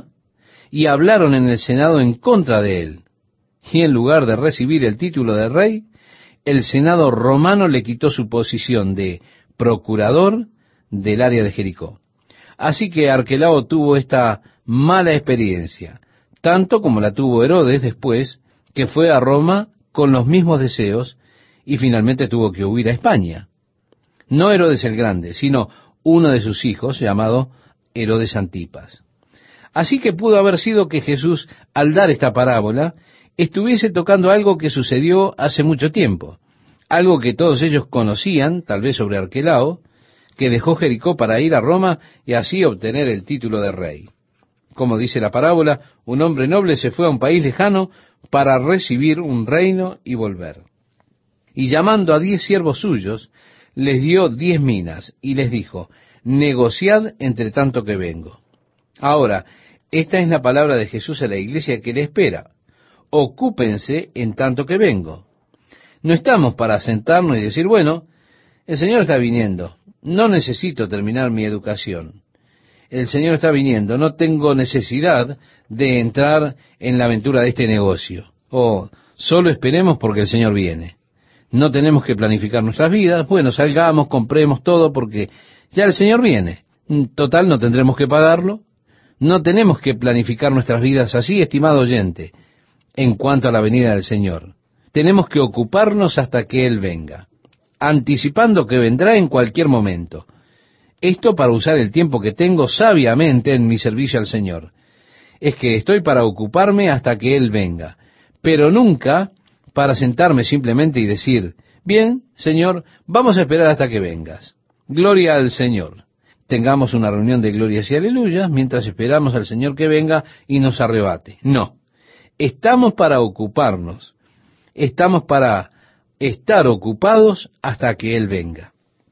y hablaron en el Senado en contra de él. Y en lugar de recibir el título de rey, el Senado romano le quitó su posición de procurador del área de Jericó. Así que Arquelao tuvo esta mala experiencia, tanto como la tuvo Herodes después, que fue a Roma con los mismos deseos y finalmente tuvo que huir a España. No Herodes el Grande, sino uno de sus hijos, llamado Herodes Antipas. Así que pudo haber sido que Jesús, al dar esta parábola, estuviese tocando algo que sucedió hace mucho tiempo, algo que todos ellos conocían, tal vez sobre Arquelao, que dejó Jericó para ir a Roma y así obtener el título de rey. Como dice la parábola, un hombre noble se fue a un país lejano para recibir un reino y volver. Y llamando a diez siervos suyos, les dio diez minas y les dijo, negociad entre tanto que vengo. Ahora, esta es la palabra de Jesús a la iglesia que le espera. Ocúpense en tanto que vengo. No estamos para sentarnos y decir, bueno, el Señor está viniendo, no necesito terminar mi educación. El Señor está viniendo, no tengo necesidad de entrar en la aventura de este negocio. O solo esperemos porque el Señor viene. No tenemos que planificar nuestras vidas. Bueno, salgamos, compremos todo porque ya el Señor viene. Total, no tendremos que pagarlo. No tenemos que planificar nuestras vidas así, estimado oyente, en cuanto a la venida del Señor. Tenemos que ocuparnos hasta que Él venga, anticipando que vendrá en cualquier momento. Esto para usar el tiempo que tengo sabiamente en mi servicio al Señor. Es que estoy para ocuparme hasta que Él venga, pero nunca para sentarme simplemente y decir, bien, Señor, vamos a esperar hasta que vengas. Gloria al Señor. Tengamos una reunión de glorias y aleluyas mientras esperamos al Señor que venga y nos arrebate. No, estamos para ocuparnos, estamos para estar ocupados hasta que Él venga.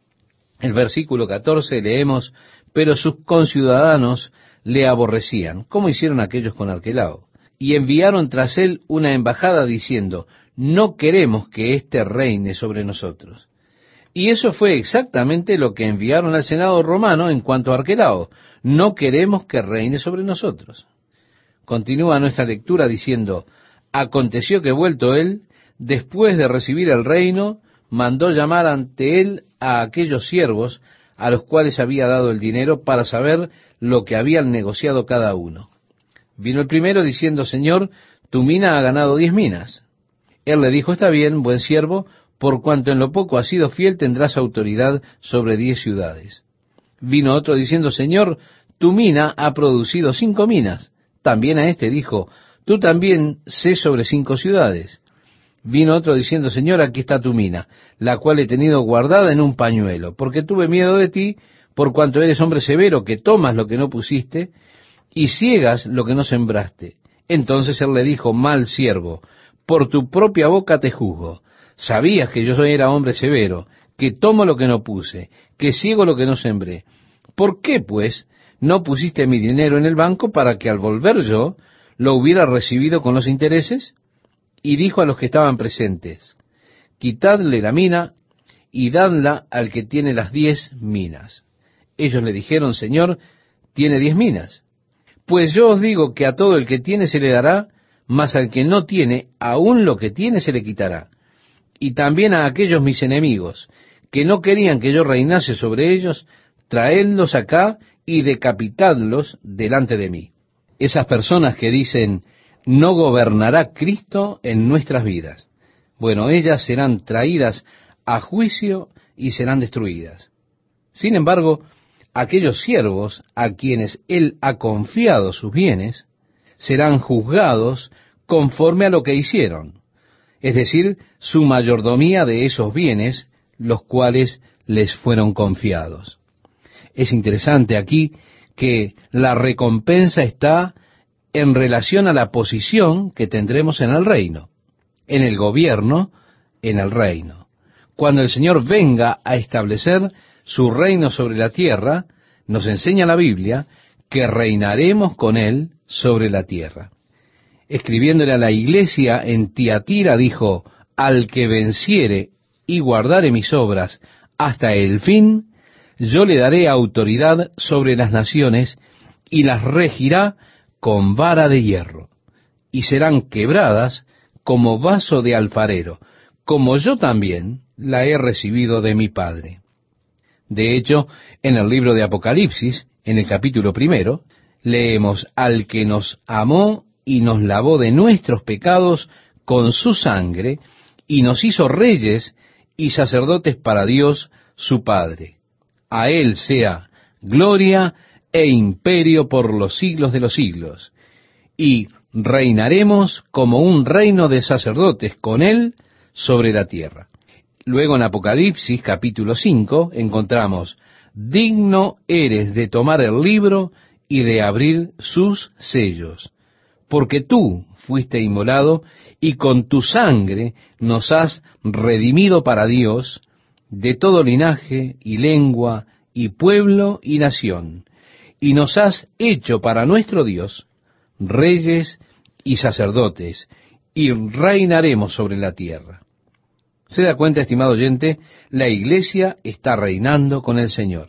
El versículo catorce leemos, pero sus conciudadanos le aborrecían, como hicieron aquellos con Arquelao, y enviaron tras él una embajada diciendo, no queremos que éste reine sobre nosotros. Y eso fue exactamente lo que enviaron al Senado romano en cuanto a Arquelao, no queremos que reine sobre nosotros. Continúa nuestra lectura diciendo, aconteció que vuelto él, después de recibir el reino, mandó llamar ante él a aquellos siervos a los cuales había dado el dinero para saber lo que habían negociado cada uno. Vino el primero diciendo, Señor, tu mina ha ganado diez minas. Él le dijo, está bien, buen siervo, por cuanto en lo poco has sido fiel tendrás autoridad sobre diez ciudades. Vino otro diciendo, Señor, tu mina ha producido cinco minas. También a este dijo, tú también sé sobre cinco ciudades. Vino otro diciendo, Señor, aquí está tu mina, la cual he tenido guardada en un pañuelo, porque tuve miedo de ti, por cuanto eres hombre severo, que tomas lo que no pusiste, y ciegas lo que no sembraste. Entonces él le dijo, mal siervo, por tu propia boca te juzgo. Sabías que yo era hombre severo, que tomo lo que no puse, que ciego lo que no sembré. ¿Por qué, pues, no pusiste mi dinero en el banco para que al volver yo lo hubiera recibido con los intereses? Y dijo a los que estaban presentes, quitadle la mina y dadla al que tiene las diez minas. Ellos le dijeron, Señor, tiene diez minas. Pues yo os digo que a todo el que tiene se le dará, mas al que no tiene, aún lo que tiene se le quitará. Y también a aquellos mis enemigos, que no querían que yo reinase sobre ellos, traedlos acá y decapitadlos delante de mí. Esas personas que dicen, no gobernará Cristo en nuestras vidas. Bueno, ellas serán traídas a juicio y serán destruidas. Sin embargo, aquellos siervos a quienes Él ha confiado sus bienes, serán juzgados conforme a lo que hicieron, es decir, su mayordomía de esos bienes, los cuales les fueron confiados. Es interesante aquí que la recompensa está en relación a la posición que tendremos en el reino, en el gobierno, en el reino. Cuando el Señor venga a establecer su reino sobre la tierra, nos enseña la Biblia que reinaremos con Él sobre la tierra. Escribiéndole a la iglesia en Tiatira dijo, al que venciere y guardare mis obras hasta el fin, yo le daré autoridad sobre las naciones y las regirá con vara de hierro, y serán quebradas como vaso de alfarero, como yo también la he recibido de mi Padre. De hecho, en el libro de Apocalipsis, en el capítulo primero, leemos, al que nos amó y nos lavó de nuestros pecados con su sangre, y nos hizo reyes y sacerdotes para Dios su Padre. A Él sea gloria e imperio por los siglos de los siglos, y reinaremos como un reino de sacerdotes con Él sobre la tierra. Luego en Apocalipsis capítulo cinco encontramos, digno eres de tomar el libro y de abrir sus sellos, porque tú fuiste inmolado y con tu sangre nos has redimido para Dios de todo linaje y lengua y pueblo y nación, y nos has hecho para nuestro Dios reyes y sacerdotes, y reinaremos sobre la tierra. ¿Se da cuenta, estimado oyente? La iglesia está reinando con el Señor.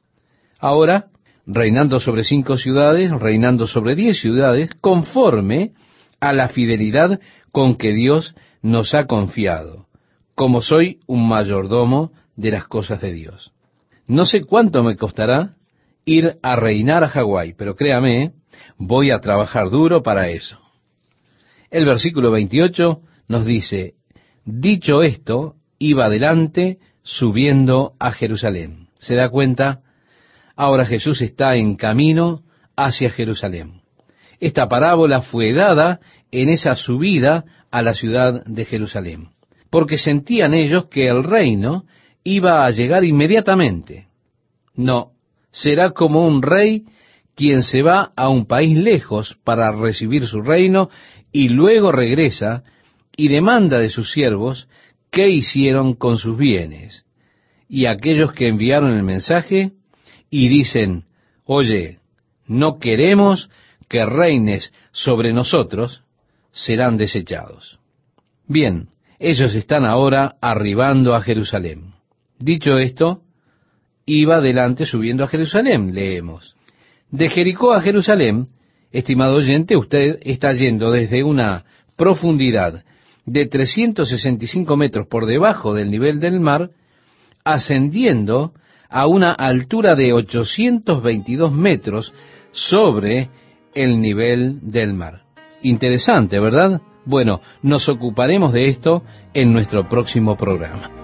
Ahora, reinando sobre cinco ciudades, reinando sobre diez ciudades, conforme a la fidelidad con que Dios nos ha confiado, como soy un mayordomo de las cosas de Dios. No sé cuánto me costará ir a reinar a Hawái, pero créame, voy a trabajar duro para eso. El versículo veintiocho nos dice, dicho esto, iba adelante subiendo a Jerusalén. ¿Se da cuenta? Ahora Jesús está en camino hacia Jerusalén. Esta parábola fue dada en esa subida a la ciudad de Jerusalén, porque sentían ellos que el reino iba a llegar inmediatamente. No, será como un rey quien se va a un país lejos para recibir su reino y luego regresa y demanda de sus siervos qué hicieron con sus bienes. Y aquellos que enviaron el mensaje y dicen, oye, no queremos que reines sobre nosotros, serán desechados. Bien, ellos están ahora arribando a Jerusalén. Dicho esto, iba adelante subiendo a Jerusalén, leemos. De Jericó a Jerusalén, estimado oyente, usted está yendo desde una profundidad de trescientos sesenta y cinco metros por debajo del nivel del mar, ascendiendo a una altura de ochocientos veintidós metros sobre el nivel del mar. Interesante, ¿verdad? Bueno, nos ocuparemos de esto en nuestro próximo programa.